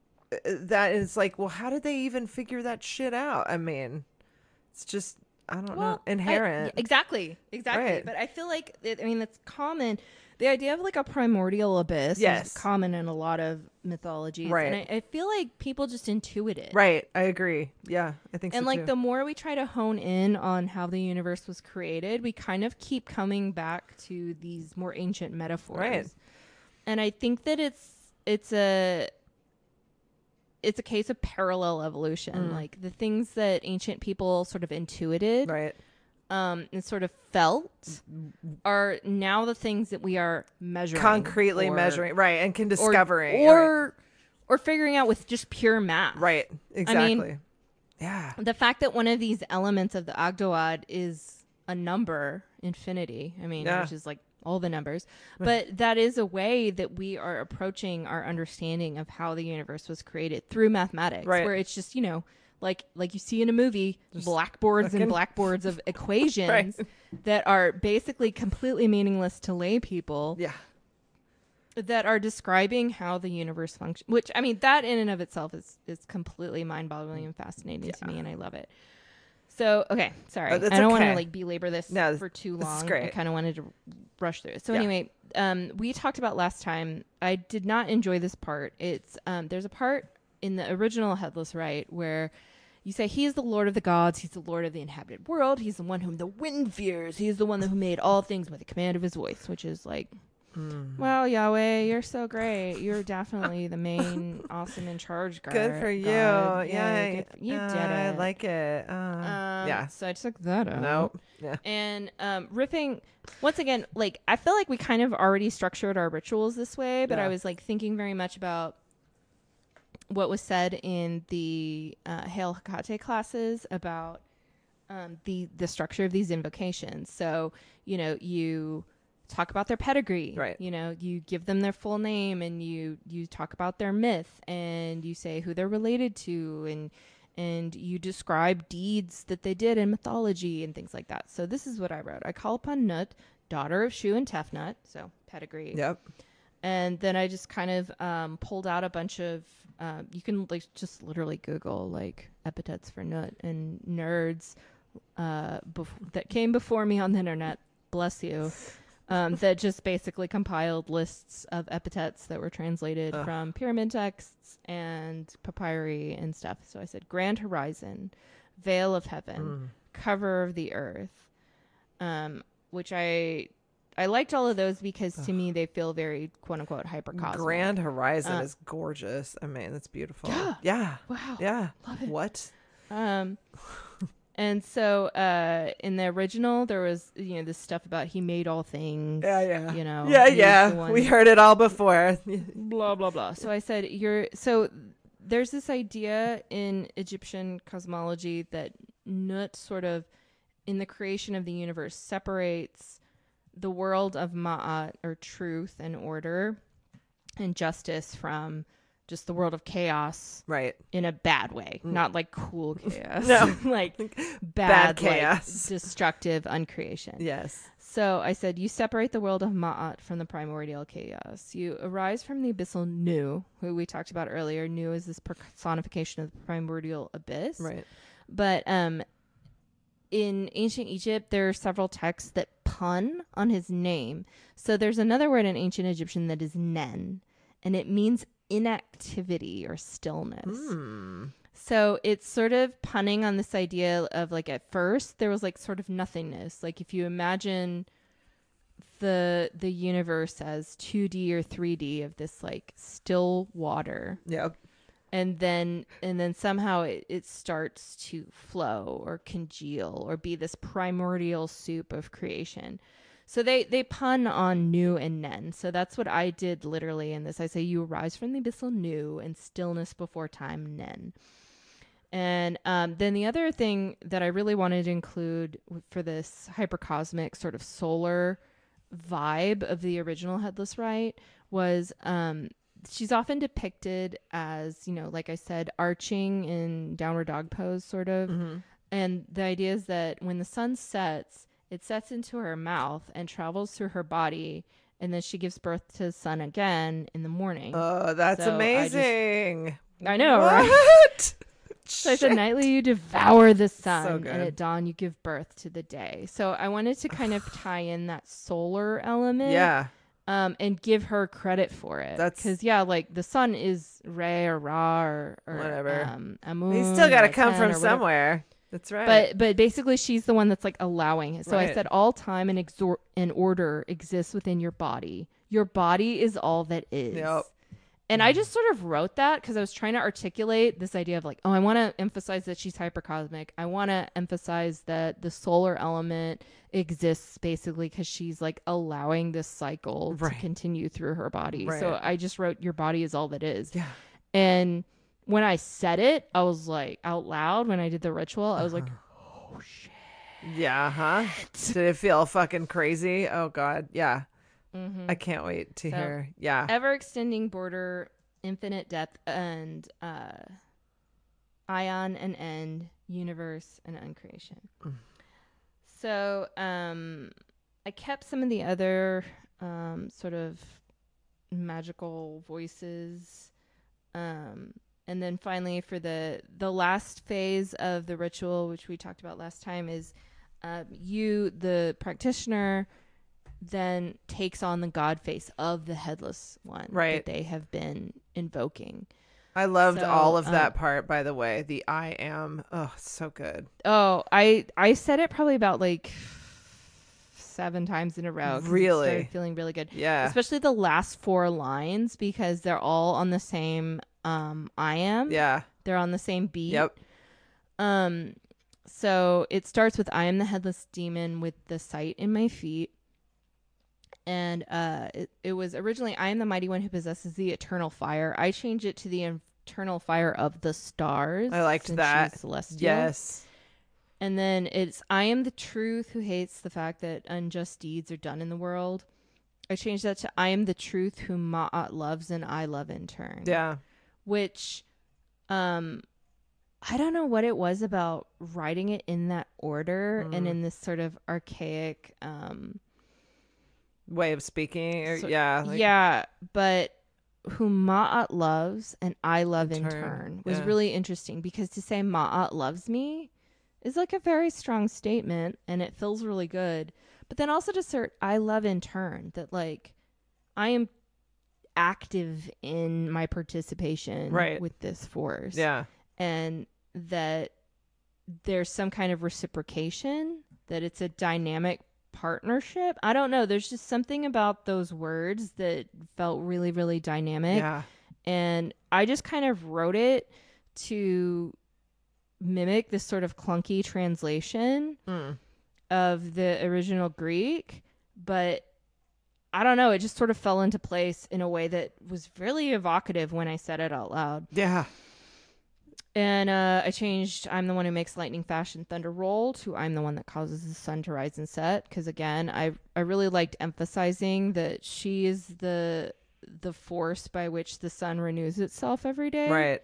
that, and it's like, well, how did they even figure that shit out? I mean, it's just, I don't know, inherent. Exactly. Right. But I feel like that's common. The idea of like a primordial abyss is common in a lot of mythologies, right? And I feel like people just intuit it, right? I agree. Yeah, I think. And so like too. the more we try to hone in on how the universe was created, we kind of keep coming back to these more ancient metaphors, right? And I think that it's a case of parallel evolution. Like the things that ancient people sort of intuited, right, and sort of felt, are now the things that we are measuring, concretely measuring, right, and can discovering, or figuring out with just pure math, right? Exactly. I mean, yeah. The fact that one of these elements of the Agdawad is a number, infinity. I mean, which is like all the numbers, but that is a way that we are approaching our understanding of how the universe was created through mathematics, right? Where it's just like you see in a movie, just blackboards and blackboards of equations right. that are basically completely meaningless to lay people. Yeah. that are describing how the universe functions, which, I mean, that in and of itself is completely mind-boggling and fascinating to me, and I love it. So, okay, sorry. I don't want to like belabor this for too long. This is great. I kind of wanted to rush through it. So anyway, we talked about last time. I did not enjoy this part. It's there's a part in the original Headless Right where you say he is the Lord of the gods. He's the Lord of the inhabited world. He's the one whom the wind fears. He is the one who made all things by the command of his voice, which is like, well, Yahweh, you're so great. You're definitely the main, awesome, in charge guy. Good for you. God. Yeah, you did it. I like it. Yeah. So I took that out. Nope. Yeah. And riffing once again, like I feel like we kind of already structured our rituals this way, but I was like thinking very much about what was said in the Hail Hecate classes about the structure of these invocations. So you talk about their pedigree, right? You give them their full name, and you talk about their myth, and you say who they're related to, and you describe deeds that they did in mythology and things like that. So this is what I wrote. I call upon Nut, daughter of Shu and Tefnut, so pedigree. Yep. And then I just kind of pulled out a bunch of you can like just literally Google like epithets for Nut, and nerds that came before me on the internet, bless you, that just basically compiled lists of epithets that were translated from pyramid texts and papyri and stuff. So I said Grand Horizon, Veil of Heaven, Cover of the Earth, which I liked all of those because to me they feel very quote unquote hypercosmic. Grand Horizon is gorgeous. I mean, that's beautiful. Yeah. Wow. Yeah. Love it. What? And so in the original there was this stuff about he made all things. Yeah. Yeah. We heard it all before. Blah blah blah. So I said there's this idea in Egyptian cosmology that Nut sort of in the creation of the universe separates the world of Ma'at, or truth and order and justice, from just the world of chaos, right? In a bad way, not like cool chaos, no, like bad chaos, like destructive uncreation. Yes. So I said, you separate the world of Ma'at from the primordial chaos. You arise from the abyssal Nu, who we talked about earlier. Nu is this personification of the primordial abyss, right? But in ancient Egypt, there are several texts that pun on his name. So there's another word in ancient Egyptian that is Nen, and it means inactivity or stillness. So it's sort of punning on this idea of like at first there was like sort of nothingness. Like if you imagine the universe as 2D or 3D of this like still water. Yep. And then somehow it starts to flow or congeal or be this primordial soup of creation. So they pun on Nu and Nen. So that's what I did literally in this. I say you arise from the abyssal Nu and stillness before time Nen. And then the other thing that I really wanted to include for this hypercosmic sort of solar vibe of the original Headless Rite was she's often depicted as, like I said, arching in downward dog pose, sort of. Mm-hmm. And the idea is that when the sun sets, it sets into her mouth and travels through her body, and then she gives birth to the sun again in the morning. Oh, that's amazing. I know, what? Right? So I said, nightly you devour the sun, so and at dawn you give birth to the day. So I wanted to kind of tie in that solar element. Yeah. And give her credit for it. Because, like the sun is Re or Ra or whatever. Amun. He's still got to come from somewhere. That's right. But basically, she's the one that's like allowing it. So I said, all time and order exists within your body. Your body is all that is. Yep. And I just sort of wrote that because I was trying to articulate this idea of like, I want to emphasize that she's hypercosmic. I want to emphasize that the solar element exists basically because she's like allowing this cycle to continue through her body. Right. So I just wrote, your body is all that is. Yeah. And when I said it, I was like out loud when I did the ritual, I was like, oh shit. Yeah. Huh. Did it feel fucking crazy? Oh God. Yeah. Mm-hmm. I can't wait to hear. Yeah. Ever extending border, infinite depth, and ion and end, universe and uncreation. So I kept some of the other sort of magical voices. And then finally, for the last phase of the ritual, which we talked about last time, is you, the practitioner, then takes on the god face of the headless one Right. that they have been invoking. I loved So, all of that part, by the way. The I am. Oh, so good. Oh, I said it probably about like 7 times in a row. 'Cause Really? It started feeling really good. Yeah. Especially the last 4 lines, because they're all on the same I am. Yeah. They're on the same beat. Yep. So it starts with I am the headless demon with the sight in my feet. And it was originally I am the mighty one who possesses the eternal fire. I changed it to the eternal fire of the stars. I liked since that. she's celestial. Yes. And then it's I am the truth who hates the fact that unjust deeds are done in the world. I changed that to I am the truth whom Ma'at loves and I love in turn. Yeah. Which I don't know what it was about writing it in that order and in this sort of archaic Way of speaking. Or, so- yeah. yeah, but whom Ma'at loves and I love in turn was yeah. really interesting, because to say Ma'at loves me is like a very strong statement and it feels really good. But then also to assert I love in turn, that like I am active in my participation Right. with this force. Yeah. And that there's some kind of reciprocation, that it's a dynamic partnership. I don't know. There's just something about those words that felt really, really dynamic. Yeah. And I just kind of wrote it to mimic this sort of clunky translation of the original Greek. But I don't know. It just sort of fell into place in a way that was really evocative when I said it out loud. Yeah. And I changed I'm the one who makes lightning flash and thunder roll to I'm the one that causes the sun to rise and set. Because again, I really liked emphasizing that she is the force by which the sun renews itself every day. Right.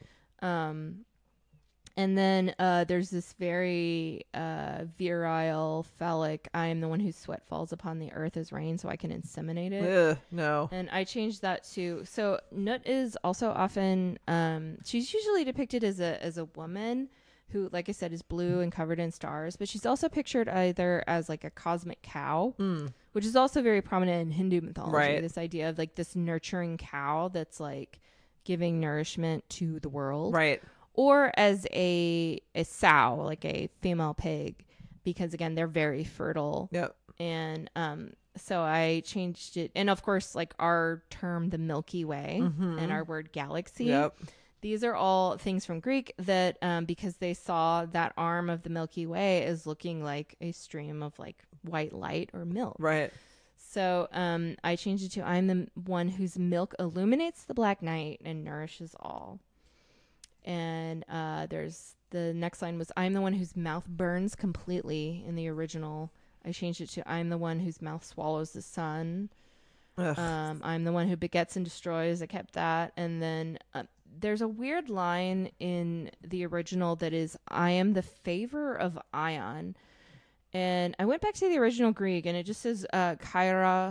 And then there's this very virile, phallic, I am the one whose sweat falls upon the earth as rain so I can inseminate it. Ugh, no. And I changed that to, so Nut is also often, she's usually depicted as a woman who, like I said, is blue and covered in stars, but she's also pictured either as like a cosmic cow, which is also very prominent in Hindu mythology. Right. This idea of like this nurturing cow that's like giving nourishment to the world. Right. Or as a sow, like a female pig, because again, they're very fertile. Yep. And so I changed it. And of course, like our term, the Milky Way, and our word galaxy. Yep. These are all things from Greek that because they saw that arm of the Milky Way as looking like a stream of like white light or milk. Right. So I changed it to I'm the one whose milk illuminates the black night and nourishes all. And there's the next line was I'm the one whose mouth burns completely in the original. I changed it to I'm the one whose mouth swallows the sun. I'm the one who begets and destroys. I kept that. And then there's a weird line in the original that is I am the favor of Ion. And I went back to the original Greek and it just says Kairos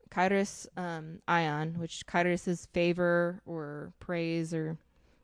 Ion, which Kairos is favor or praise or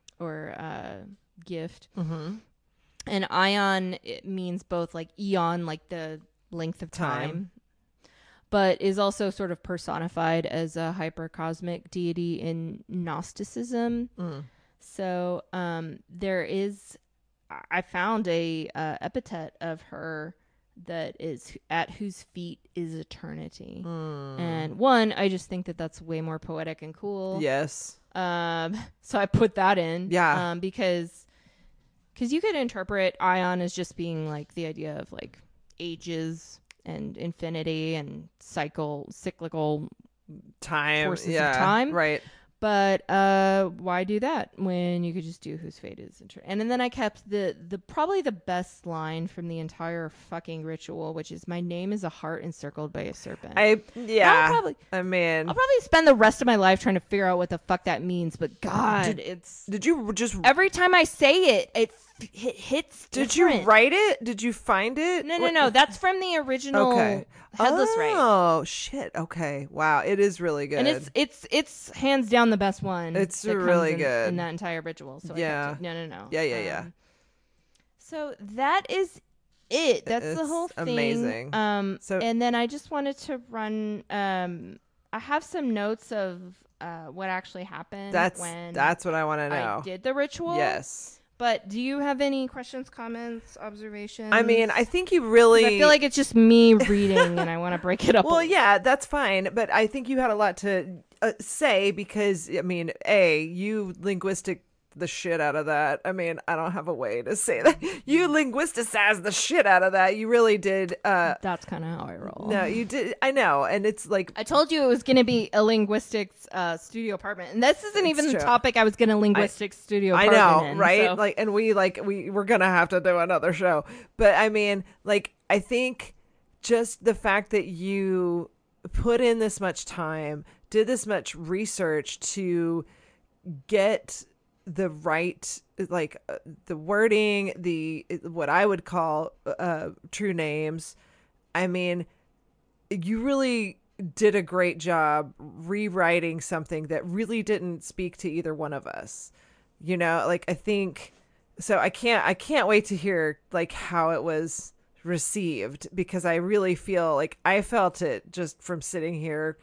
gift. And Ion, it means both like eon, like the length of time, but is also sort of personified as a hypercosmic deity in Gnosticism. So there is, I found a epithet of her that is at whose feet is eternity. And one, I just think that that's way more poetic and cool. Yes. So I put that in. Yeah. Because you could interpret Ion as just being like the idea of like ages and infinity and cyclical Time. forces of Yeah. time. Right. But why do that when you could just do whose fate is eternity? And then I kept the probably the best line from the entire fucking ritual, which is my name is a heart encircled by a serpent. I'll probably spend the rest of my life trying to figure out what the fuck that means. But God, it's Did you just every time I say it, it hits Did you different. write it? Did you find it? No. That's from the original Headless Right. Oh shit. Okay. Wow. It is really good. And it's hands down the best one. It's that comes really in, good in that entire ritual. So Yeah. I kept it. No. Yeah. So that is it. That's the It's whole thing. amazing. So and then I just wanted to run. I have some notes of what actually happened. that's when what I want to know. I did the ritual. Yes. But do you have any questions, comments, observations? I mean, I think you really. I feel like it's just me reading, and I want to break it up. Well, yeah, that's fine, but I think you had a lot to say because I mean, you linguistic the shit out of that. I mean, I don't have a way to say that. You linguisticized the shit out of that. You really did. That's kind of how I roll. No, you did. I know, and it's like I told you it was going to be a linguistics studio apartment, and this isn't even the topic I was going to linguistics studio I apartment know, in, right? so. Like, and we're gonna have to do another show. But I mean, like, I think just the fact that you put in this much time, did this much research to get the right, like, the wording, the what I would call true names. I mean, you really did a great job rewriting something that really didn't speak to either one of us. You know, like, I think so. I can't wait to hear like how it was received, because I really feel like I felt it just from sitting here,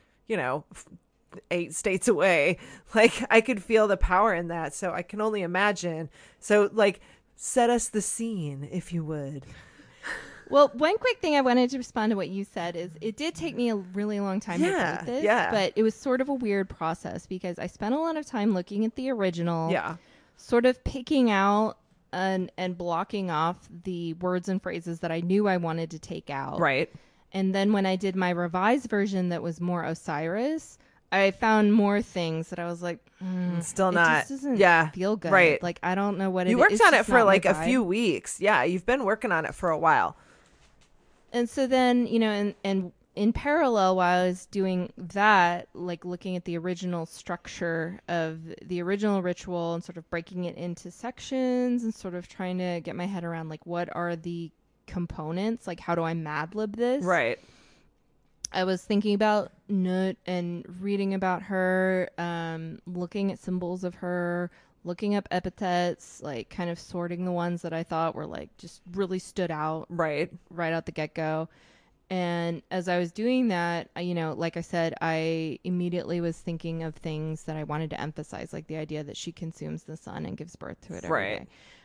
8 states away. Like, I could feel the power in that. So I can only imagine. So, like, set us the scene, if you would. Well, one quick thing I wanted to respond to what you said is it did take me a really long time to write this, but it was sort of a weird process because I spent a lot of time looking at the original, sort of picking out and blocking off the words and phrases that I knew I wanted to take out. Right. And then when I did my revised version that was more Osiris, I found more things that I was like, still not. It just doesn't feel good. Right. Like, I don't know what it is. You worked on it for like a vibe. few weeks. Yeah. You've been working on it for a while. And so then, and in parallel, while I was doing that, like looking at the original structure of the original ritual and sort of breaking it into sections and sort of trying to get my head around, like, what are the components? Like, how do I Mad Lib this? Right. I was thinking about Nut and reading about her, looking at symbols of her, looking up epithets, like kind of sorting the ones that I thought were like just really stood out right out the get-go. And as I was doing that, like I said, I immediately was thinking of things that I wanted to emphasize, like the idea that she consumes the sun and gives birth to it every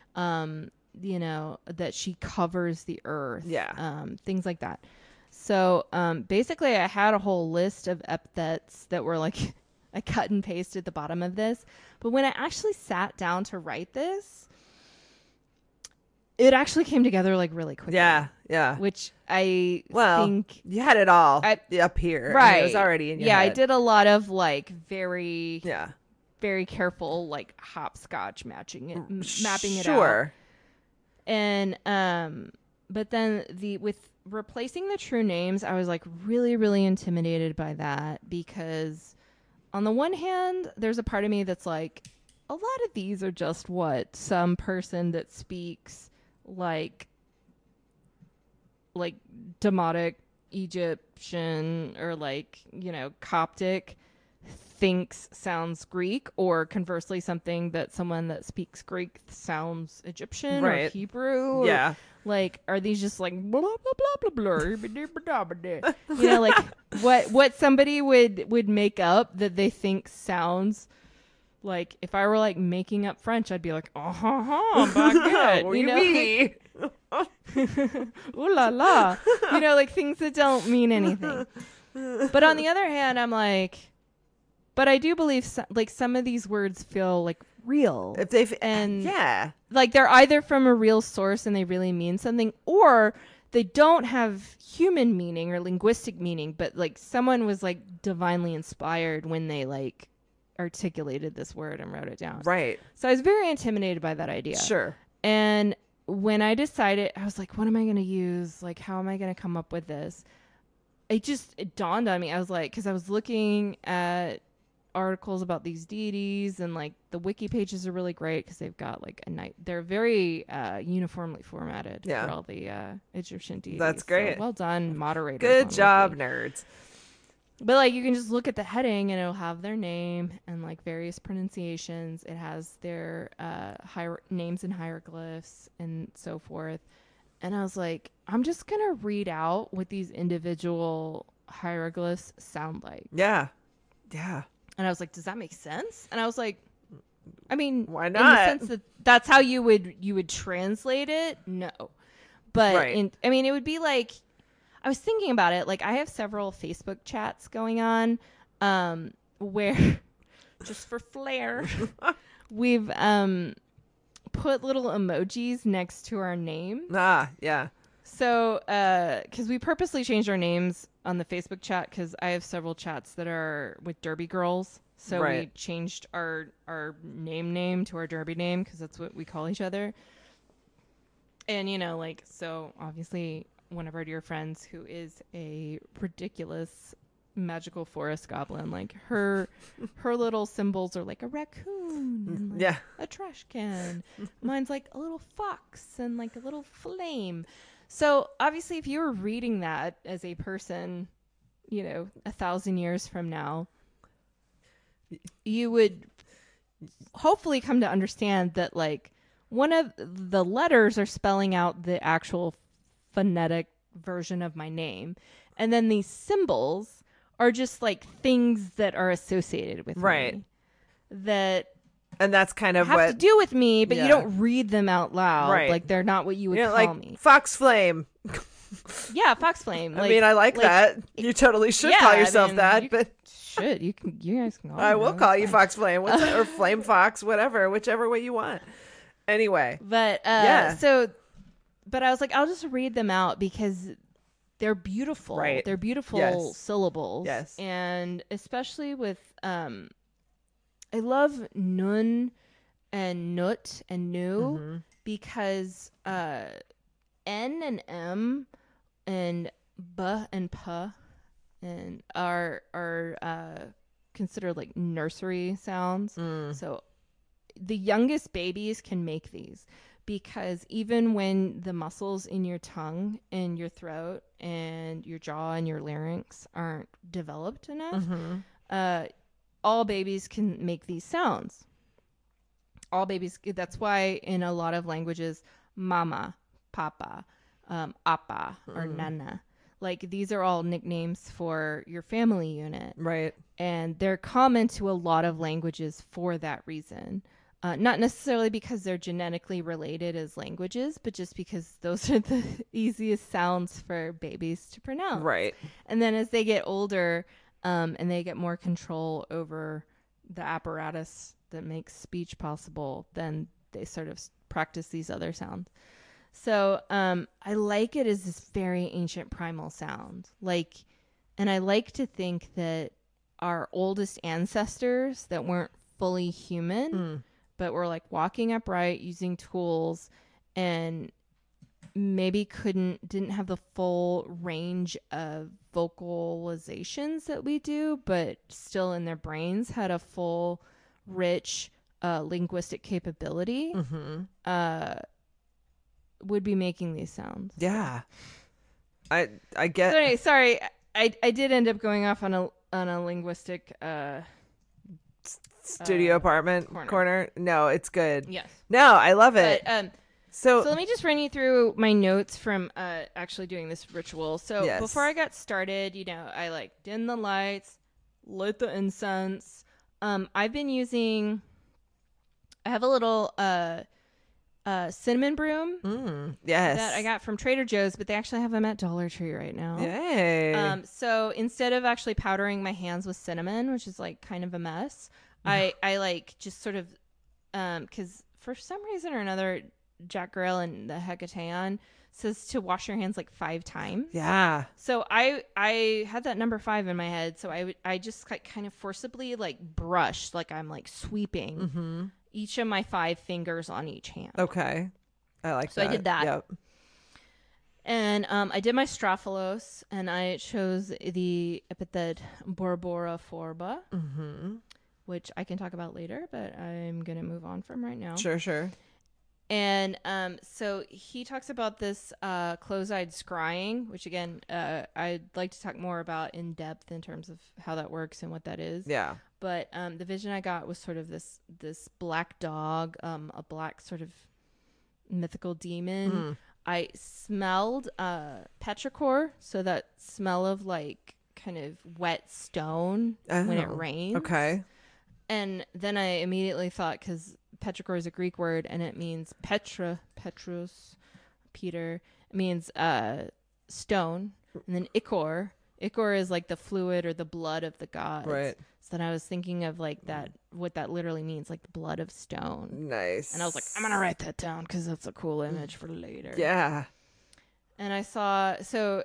day. That she covers the earth. Things like that. So basically, I had a whole list of epithets that were like I cut and pasted at the bottom of this. But when I actually sat down to write this, it actually came together like really quickly. Yeah. Which I think you had it all up here. Right. I mean, it was already in your head. I did a lot of like very careful like hopscotch mapping it out. And but then with replacing the true names, I was like really, really intimidated by that because on the one hand, there's a part of me that's like, a lot of these are just what some person that speaks like Demotic Egyptian or like, Coptic thinks sounds Greek, or conversely something that someone that speaks Greek sounds Egyptian or Hebrew. Yeah. Like, are these just like blah blah blah blah blah? Like what somebody would make up that they think sounds like, if I were like making up French, I'd be like, baguette, ooh la la, like things that don't mean anything. But on the other hand, I'm like, but I do believe some of these words feel like real. If they've like they're either from a real source and they really mean something, or they don't have human meaning or linguistic meaning, but like someone was like divinely inspired when they like articulated this word and wrote it down. Right. So I was very intimidated by that idea. Sure. And when I decided, I was like, what am I going to use? Like, how am I going to come up with this? It dawned on me. I was like, because I was looking at articles about these deities, and like the wiki pages are really great because they've got like they're very uniformly formatted for all the Egyptian deities. That's great. So well done, moderators. Good job, wiki. nerds. But like you can just look at the heading and it'll have their name and like various pronunciations. It has their names and hieroglyphs and so forth. And I was like, I'm just gonna read out what these individual hieroglyphs sound like. Yeah. And I was like, does that make sense? And I was like, I mean, why not? In the sense that that's how you would translate it. No, but I mean, it would be like, I was thinking about it. Like I have several Facebook chats going on, where just for flair, we've put little emojis next to our name. Yeah. So, because we purposely changed our names on the Facebook chat, because I have several chats that are with Derby girls. So we changed our name to our Derby name, because that's what we call each other. And, you know, like, so obviously one of our dear friends who is a ridiculous magical forest goblin, like her little symbols are like a raccoon and like a trash can. Mine's like a little fox and like a little flame. So obviously if you were reading that as a person, you know, 1,000 years from now, you would hopefully come to understand that like one of the letters are spelling out the actual phonetic version of my name, and then these symbols are just like things that are associated with me and that's kind of have what to do with me, but you don't read them out loud. Like they're not what you would call like me. Fox Flame. Yeah, Fox Flame. I mean, I like that. You totally should call yourself that, but you guys can call me. I will call you Fox Flame or Flame Fox, whatever, whichever way you want. Anyway, but but I was like, I'll just read them out because they're beautiful. They're beautiful syllables. Yes. And especially with I love nun and nut and nu because N and M and B and P and are considered like nursery sounds. So the youngest babies can make these, because even when the muscles in your tongue and your throat and your jaw and your larynx aren't developed enough, all babies can make these sounds. All babies. That's why in a lot of languages, mama, papa, appa, or nana, like these are all nicknames for your family unit. Right. And they're common to a lot of languages for that reason. Not necessarily because they're genetically related as languages, but just because those are the easiest sounds for babies to pronounce. Right. And then as they get older, and they get more control over the apparatus that makes speech possible, then they sort of practice these other sounds. So I like it as this very ancient primal sound. And I like to think that our oldest ancestors that weren't fully human, but were like walking upright, using tools, and maybe didn't have the full range of vocalizations that we do, but still in their brains had a full, rich linguistic capability, would be making these sounds. Yeah. I get. So anyway, sorry, I did end up going off on a linguistic studio apartment corner. No, it's good. Yes. No, I love it. But, so let me just run you through my notes from actually doing this ritual. So before I got started, you know, I like dimmed the lights, lit the incense. I've been using. I have a little cinnamon broom. Yes. That I got from Trader Joe's, but they actually have them at Dollar Tree right now. Yay. So instead of actually powdering my hands with cinnamon, which is like kind of a mess, I like just sort of, because for some reason or another, Jack Grill and the Hecatan says to wash your hands like 5 times. Yeah. So I had that number 5 in my head. So I just kind of forcibly like brush, like I'm like sweeping each of my 5 fingers on each hand. Okay. I like that. So I did that. Yep. And I did my Strophalos, and I chose the epithet Borbora forba. which I can talk about later, but I'm going to move on from right now. Sure. And so he talks about this close-eyed scrying, which again, I'd like to talk more about in depth in terms of how that works and what that is. Yeah. But the vision I got was sort of this black dog, a black sort of mythical demon. I smelled petrichor, so that smell of like kind of wet stone when it rains. Okay. And then I immediately thought, because petrichor is a Greek word and it means Petrus, Peter. It means stone. And then ichor is like the fluid or the blood of the gods. Right. So then I was thinking of like that, what that literally means, like the blood of stone. Nice. And I was like, I'm going to write that down because that's a cool image for later. Yeah. And I saw, so,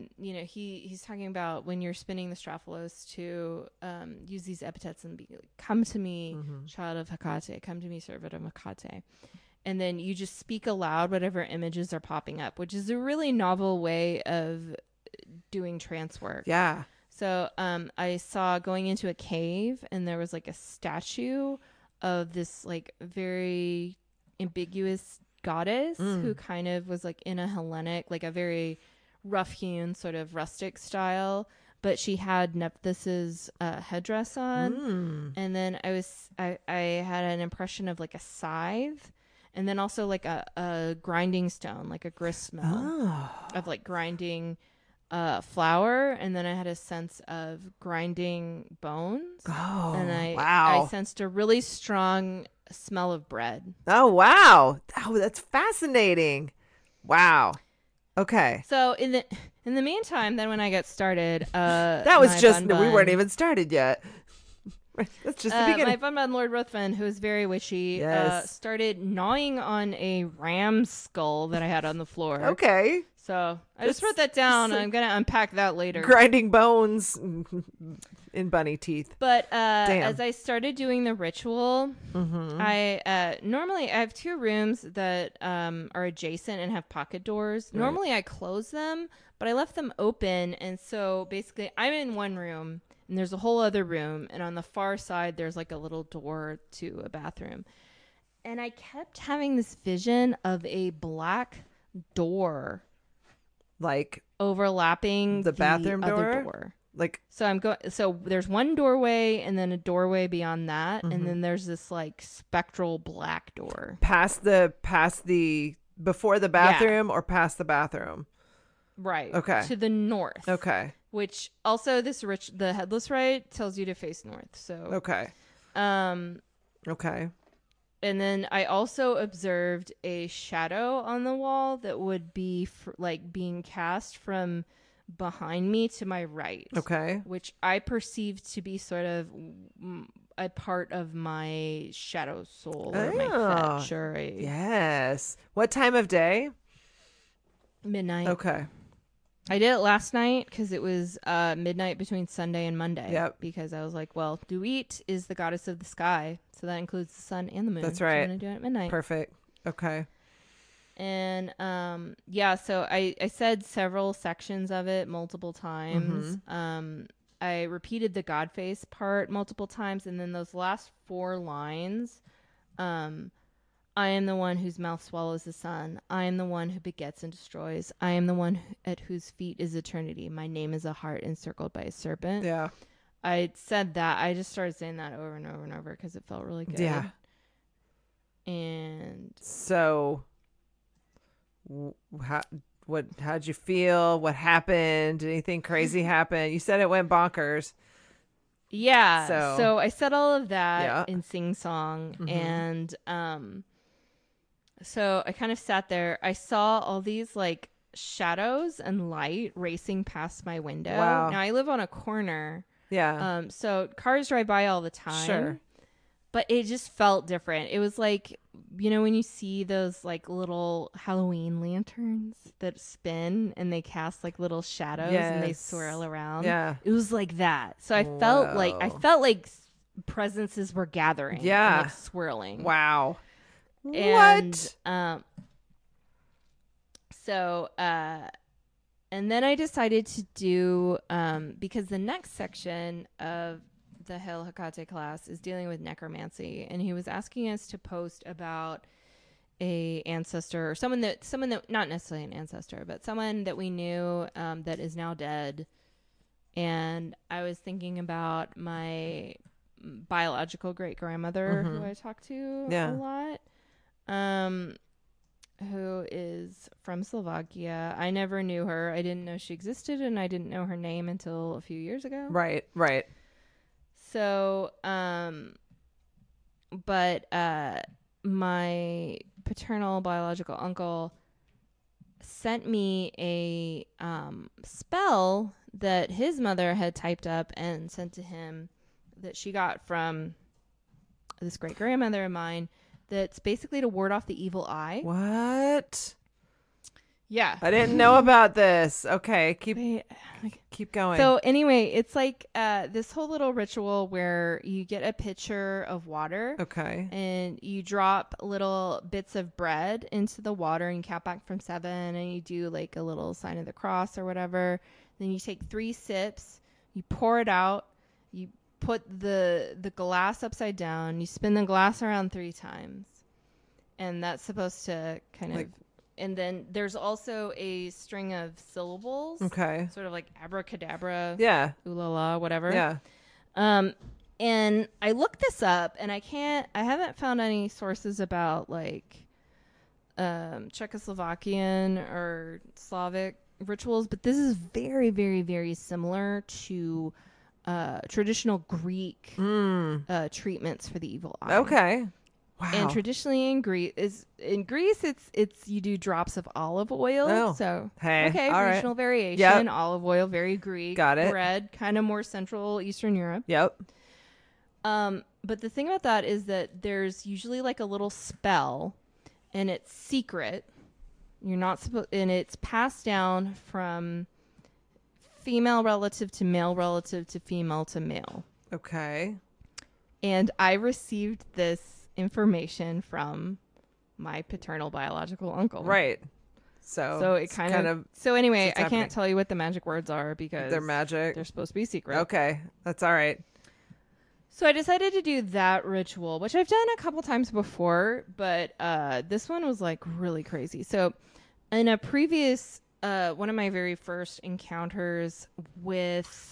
he's talking about when you're spinning the Strophalos to use these epithets and be like, come to me, child of Hecate, come to me, servant of Hecate. And then you just speak aloud whatever images are popping up, which is a really novel way of doing trance work. Yeah. So I saw going into a cave and there was like a statue of this like very ambiguous goddess who kind of was like in a Hellenic, like a very rough hewn sort of rustic style, but she had Nephthys's headdress on. And then I had an impression of like a scythe, and then also like a grinding stone, like a grist mill of like grinding flour, and then I had a sense of grinding bones. And I sensed a really strong smell of bread. Oh, wow. Oh, that's fascinating. Wow. Okay. So in the meantime, then when I got started, That was just, we weren't even started yet. That's just the beginning. My Bun Lord Ruthven, who is very witchy, started gnawing on a ram's skull that I had on the floor. Okay. So I just wrote that down. And I'm going to unpack that later. Grinding bones in bunny teeth. But as I started doing the ritual, I normally I have two rooms that are adjacent and have pocket doors. Right. Normally I close them, but I left them open. And so basically I'm in one room and there's a whole other room. And on the far side, there's like a little door to a bathroom. And I kept having this vision of a black door. Like overlapping the bathroom other door. Like, so I'm going, so there's one doorway and then a doorway beyond that. And then there's this like spectral black door past the before the bathroom or past the bathroom. Right. Okay. To the north. Okay. Which also the headless rite tells you to face north. So, okay. Okay. And then I also observed a shadow on the wall that would be like being cast from behind me to my right. Okay. Which I perceived to be sort of a part of my shadow soul or my fetch or yes. What time of day? Midnight. Okay. I did it last night because it was midnight between Sunday and Monday. Yep. Because I was like, well, Duit is the goddess of the sky, so that includes the sun and the moon. That's right. So I'm gonna do it at midnight. Perfect. Okay. And so I said several sections of it multiple times. I repeated the God face part multiple times, and then those last 4 lines, I am the one whose mouth swallows the sun. I am the one who begets and destroys. I am the one at whose feet is eternity. My name is a heart encircled by a serpent. Yeah. I said that. I just started saying that over and over and over because it felt really good. Yeah. And so, how'd you feel? What happened? Did anything crazy happen? You said it went bonkers. Yeah. So I said all of that in sing song, and so I kind of sat there. I saw all these like shadows and light racing past my window. Wow. Now I live on a corner. Yeah. So cars drive by all the time. Sure. But it just felt different. It was like, you know, when you see those like little Halloween lanterns that spin and they cast like little shadows and they swirl around. Yeah. It was like that. So I felt like presences were gathering. Yeah. And, like swirling. Wow. And, what? So, and then I decided to do, because the next section of the Hail Hecate class is dealing with necromancy, and he was asking us to post about a ancestor or someone that not necessarily an ancestor, but someone that we knew that is now dead. And I was thinking about my biological great grandmother who I talked to a lot, who is from Slovakia. I never knew her. I didn't know she existed, and I didn't know her name until a few years ago. Right. So, but my paternal biological uncle sent me a spell that his mother had typed up and sent to him that she got from this great grandmother of mine, that's basically to ward off the evil eye. What? Yeah. I didn't know about this. Okay, keep going. So anyway, it's like this whole little ritual where you get a pitcher of water. Okay. And you drop little bits of bread into the water and you count back from 7 and you do like a little sign of the cross or whatever. Then you take 3 sips, you pour it out, you put the glass upside down, you spin the glass around 3 times. And that's supposed to kind of... And then there's also a string of syllables. Okay. Sort of like abracadabra. Yeah. Ooh la la, whatever. Yeah. And I looked this up and I haven't found any sources about like Czechoslovakian or Slavic rituals, but this is very, very, very similar to traditional Greek treatments for the evil eye. Okay. Wow. And traditionally in Greece it's you do drops of olive oil. Oh. So hey, all regional right. variation. Yep. Olive oil, very Greek. Got it. Bread, kind of more Central Eastern Europe. Yep. But the thing about that is that there's usually like a little spell, and it's secret. You're not supposed, and it's passed down from female relative to male relative to female to male. Okay. And I received this information from my paternal biological uncle. Right. So it kind of so anyway, I can't tell you what the magic words are because they're magic. They're supposed to be secret. Okay. That's all right. So I decided to do that ritual, which I've done a couple times before, but this one was like really crazy. So in a previous one of my very first encounters with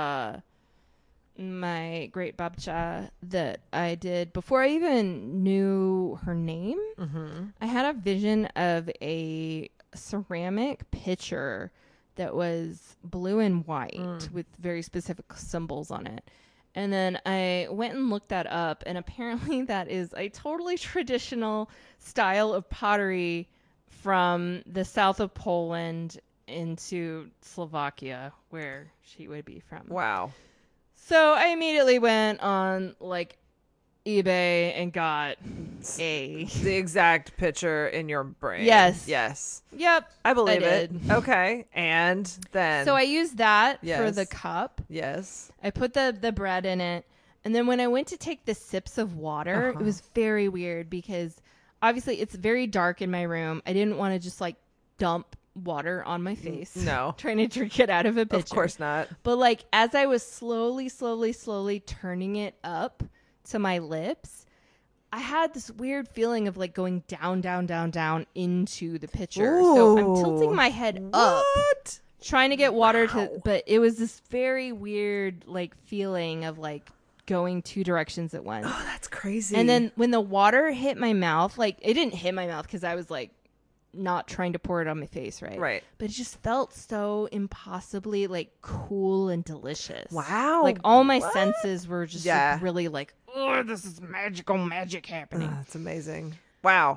my great babcha that I did before I even knew her name, I had a vision of a ceramic pitcher that was blue and white with very specific symbols on it. And then I went and looked that up, and apparently that is a totally traditional style of pottery from the south of Poland into Slovakia, where she would be from. Wow. So I immediately went on like eBay and got the exact picture in your brain. Yes. Yep. I believe it. did. Okay. And then So I used that for Yes. the cup. Yes. I put the bread in it. And then when I went to take the sips of water, it was very weird because obviously it's very dark in my room. I didn't want to just like dump water on my face. No. Trying to drink it out of a pitcher. Of course not. But like as I was slowly turning it up to my lips, I had this weird feeling of like going down into the pitcher. So I'm tilting my head up, trying to get water but it was this very weird like feeling of like going 2 directions at once. Oh, that's crazy. And then when the water hit my mouth, like it didn't hit my mouth because I was like not trying to pour it on my face, right? Right. But it just felt so impossibly like cool and delicious. Wow. Like all my senses were just like, really like, Oh, this is magic happening. That's amazing. Wow.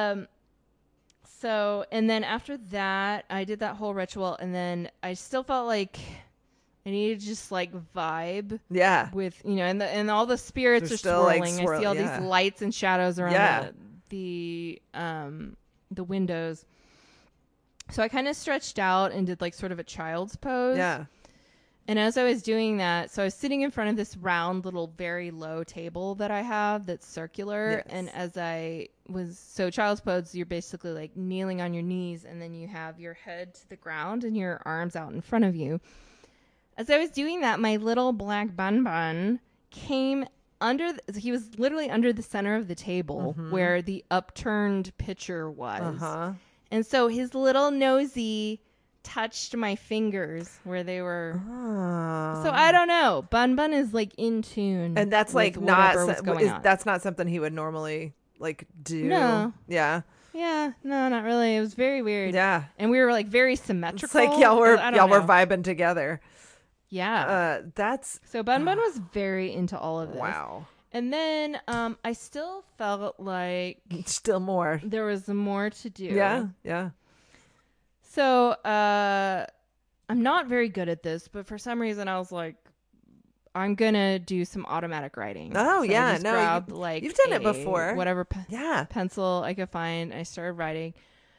So, and then after that, I did that whole ritual, and then I still felt like I needed to just like vibe. Yeah. With, you know, and all the spirits They're are still, like, swirling. I see all these lights and shadows around the windows. So I kind of stretched out and did like sort of a child's pose. Yeah. And as I was doing that, so I was sitting in front of this round little very low table that I have that's circular. Yes. And as I was, so child's pose, you're basically like kneeling on your knees and then you have your head to the ground and your arms out in front of you. As I was doing that, my little black bun came he was literally under the center of the table where the upturned pitcher was. And so his little nosy touched my fingers where they were. So I don't know. Bun Bun is like in tune. And that's with like not, whatever was going on. that's not something he would normally like do. No. Yeah. Yeah, no, not really. It was very weird. Yeah. And we were like very symmetrical. It's like y'all were I don't know. vibing together. Yeah. That's So Bun Bun was very into all of this. wow. And then I still felt like Still more. there was more to do. Yeah. Yeah. So I'm not very good at this, but for some reason I was like, I'm gonna do some automatic writing. Oh, So yeah. I just No, grabbed, like, you've done it before. Whatever Yeah. pencil I could find. I started writing.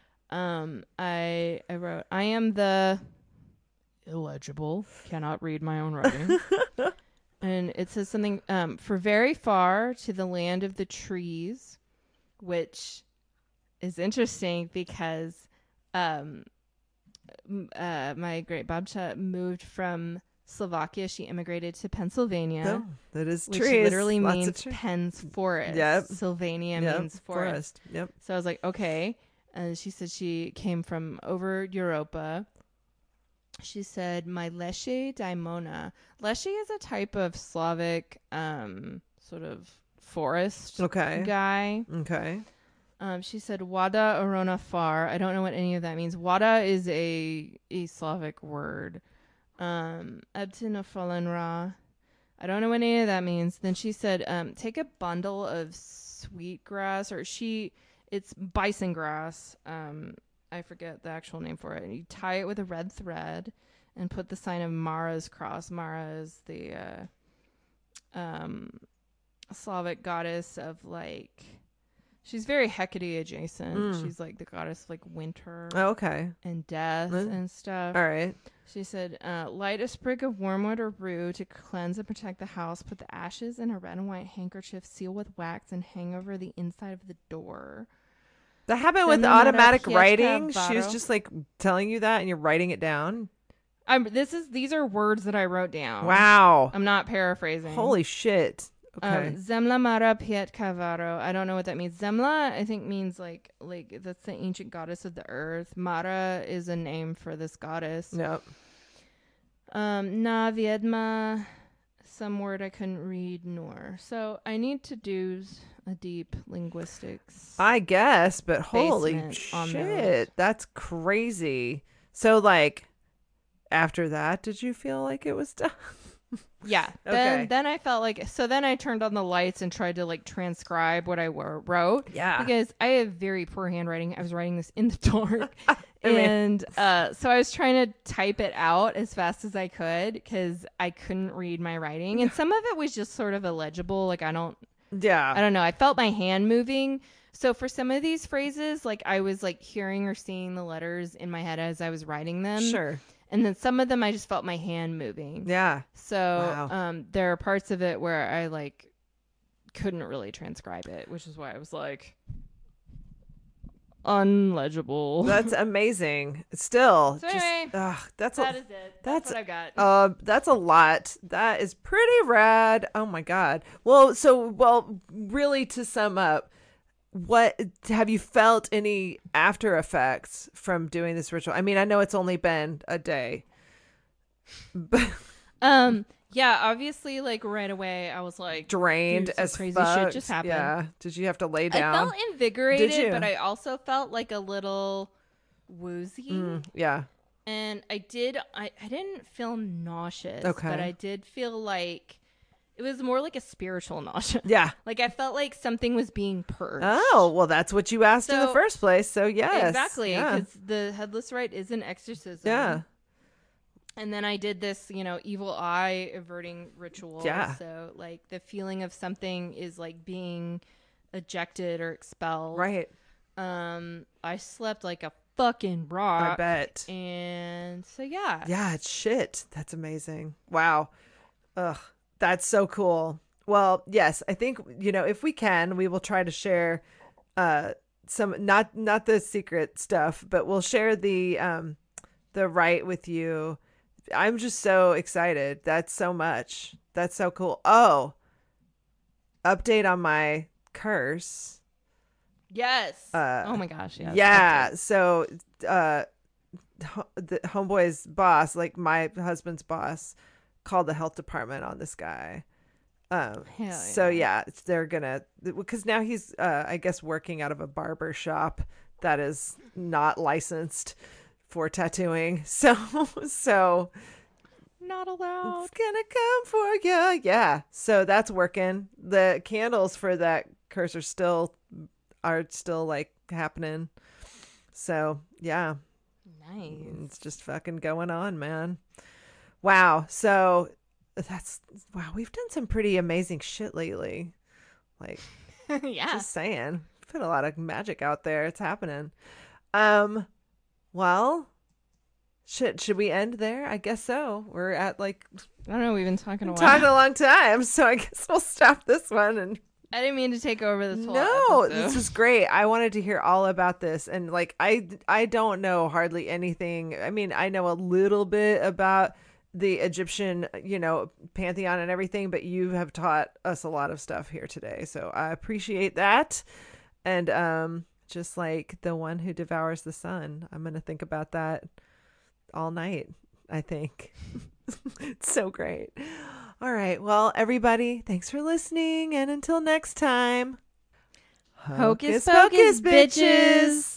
I wrote, I am the illegible, cannot read my own writing. And it says something, for very far to the land of the trees, which is interesting because my great babcia moved from Slovakia. She immigrated to Pennsylvania. Oh, that is Which trees. literally Lots of means trees. Penn's forest. Yep. Sylvania Yep. means forest. Yep. So I was like, okay. And she said she came from over Europa. She said, my Leshe daimona. Leshe is a type of Slavic sort of forest guy. Okay. She said, Wada Arona Far. I don't know what any of that means. Wada is a Slavic word. Ebtina Falenra. I don't know what any of that means. Then she said, take a bundle of sweetgrass, it's bison grass. I forget the actual name for it. And you tie it with a red thread and put the sign of Mara's cross. Mara is the Slavic goddess of like, she's very Hecate adjacent. She's like the goddess of like winter Okay. and death and stuff. All right. She said, light a sprig of wormwood or rue to cleanse and protect the house. Put the ashes in a red and white handkerchief, seal with wax, and hang over the inside of the door. That happened with Semimara automatic Pietà writing. She was Varo. just like telling you that and you're writing it down. These are words that I wrote down. Wow. I'm not paraphrasing. Holy shit. Okay. Zemla Mara Pietka Varo. I don't know what that means. Zemla, I think, means like that's the ancient goddess of the earth. Mara is a name for this goddess. Yep. Na Viedma, some word I couldn't read, nor. So I need to do a deep linguistics. I guess, but holy basement on shit. That's crazy. So like after that, did you feel like it was done? Yeah. Okay. Then I felt like, so then I turned on the lights and tried to like transcribe what I wrote. Yeah. Because I have very poor handwriting. I was writing this in the dark. And so I was trying to type it out as fast as I could because I couldn't read my writing. And some of it was just sort of illegible. Like I don't know. I felt my hand moving. So for some of these phrases, like I was like hearing or seeing the letters in my head as I was writing them. Sure. And then some of them I just felt my hand moving. Yeah. So Wow. there are parts of it where I like couldn't really transcribe it, which is why I was like unlegible. That's amazing. Still. So anyway, that is it. That's what I've got. That's a lot. That is pretty rad. Oh my God. Well, really to sum up, what have you felt any after effects from doing this ritual? I mean, I know it's only been a day, but yeah, obviously, like right away, I was like drained dude, some as crazy fuck. shit just happened. Yeah. Did you have to lay down? I felt invigorated, Did you? but I also felt like a little woozy. Yeah. And I didn't feel nauseous. Okay. But I did feel like it was more like a spiritual nausea. Yeah. Like I felt like something was being purged. Oh, well, that's what you asked in the So- first place. So yes. Exactly. Yeah. Because the headless rite is an exorcism. Yeah. And then I did this, evil eye averting ritual. Yeah. So like the feeling of something is like being ejected or expelled. Right. I slept like a fucking rock. I bet. And so yeah. Yeah, it's shit. That's amazing. Wow. Ugh. That's so cool. Well, yes, I think, if we can, we will try to share some not the secret stuff, but we'll share the rite with you. I'm just so excited. That's so much. That's so cool. Oh, update on my curse. Yes. Oh my gosh. Yes. Yeah. Okay. So, the homeboy's boss, like my husband's boss, called the health department on this guy. Hell So yeah. yeah, they're gonna, because now he's I guess working out of a barber shop that is not licensed for tattooing. So Not allowed. it's gonna come for you. Yeah. So that's working. The candles for that curse are still like happening. So yeah, Nice. it's just fucking going on, man. Wow. So wow, we've done some pretty amazing shit lately. Like, Yeah. just saying. Put a lot of magic out there. It's happening. Well, should we end there? I guess so. We're at like I don't know. We've been talking a while. talking a long time, so I guess we'll stop this one. And I didn't mean to take over this whole no, episode. this was great. I wanted to hear all about this, and like I don't know hardly anything. I mean, I know a little bit about the Egyptian, pantheon and everything, but you have taught us a lot of stuff here today, so I appreciate that. And just like the one who devours the sun, I'm gonna think about that all night, I think. It's so great. All right, well, everybody, thanks for listening, and until next time, Hocus pocus, bitches.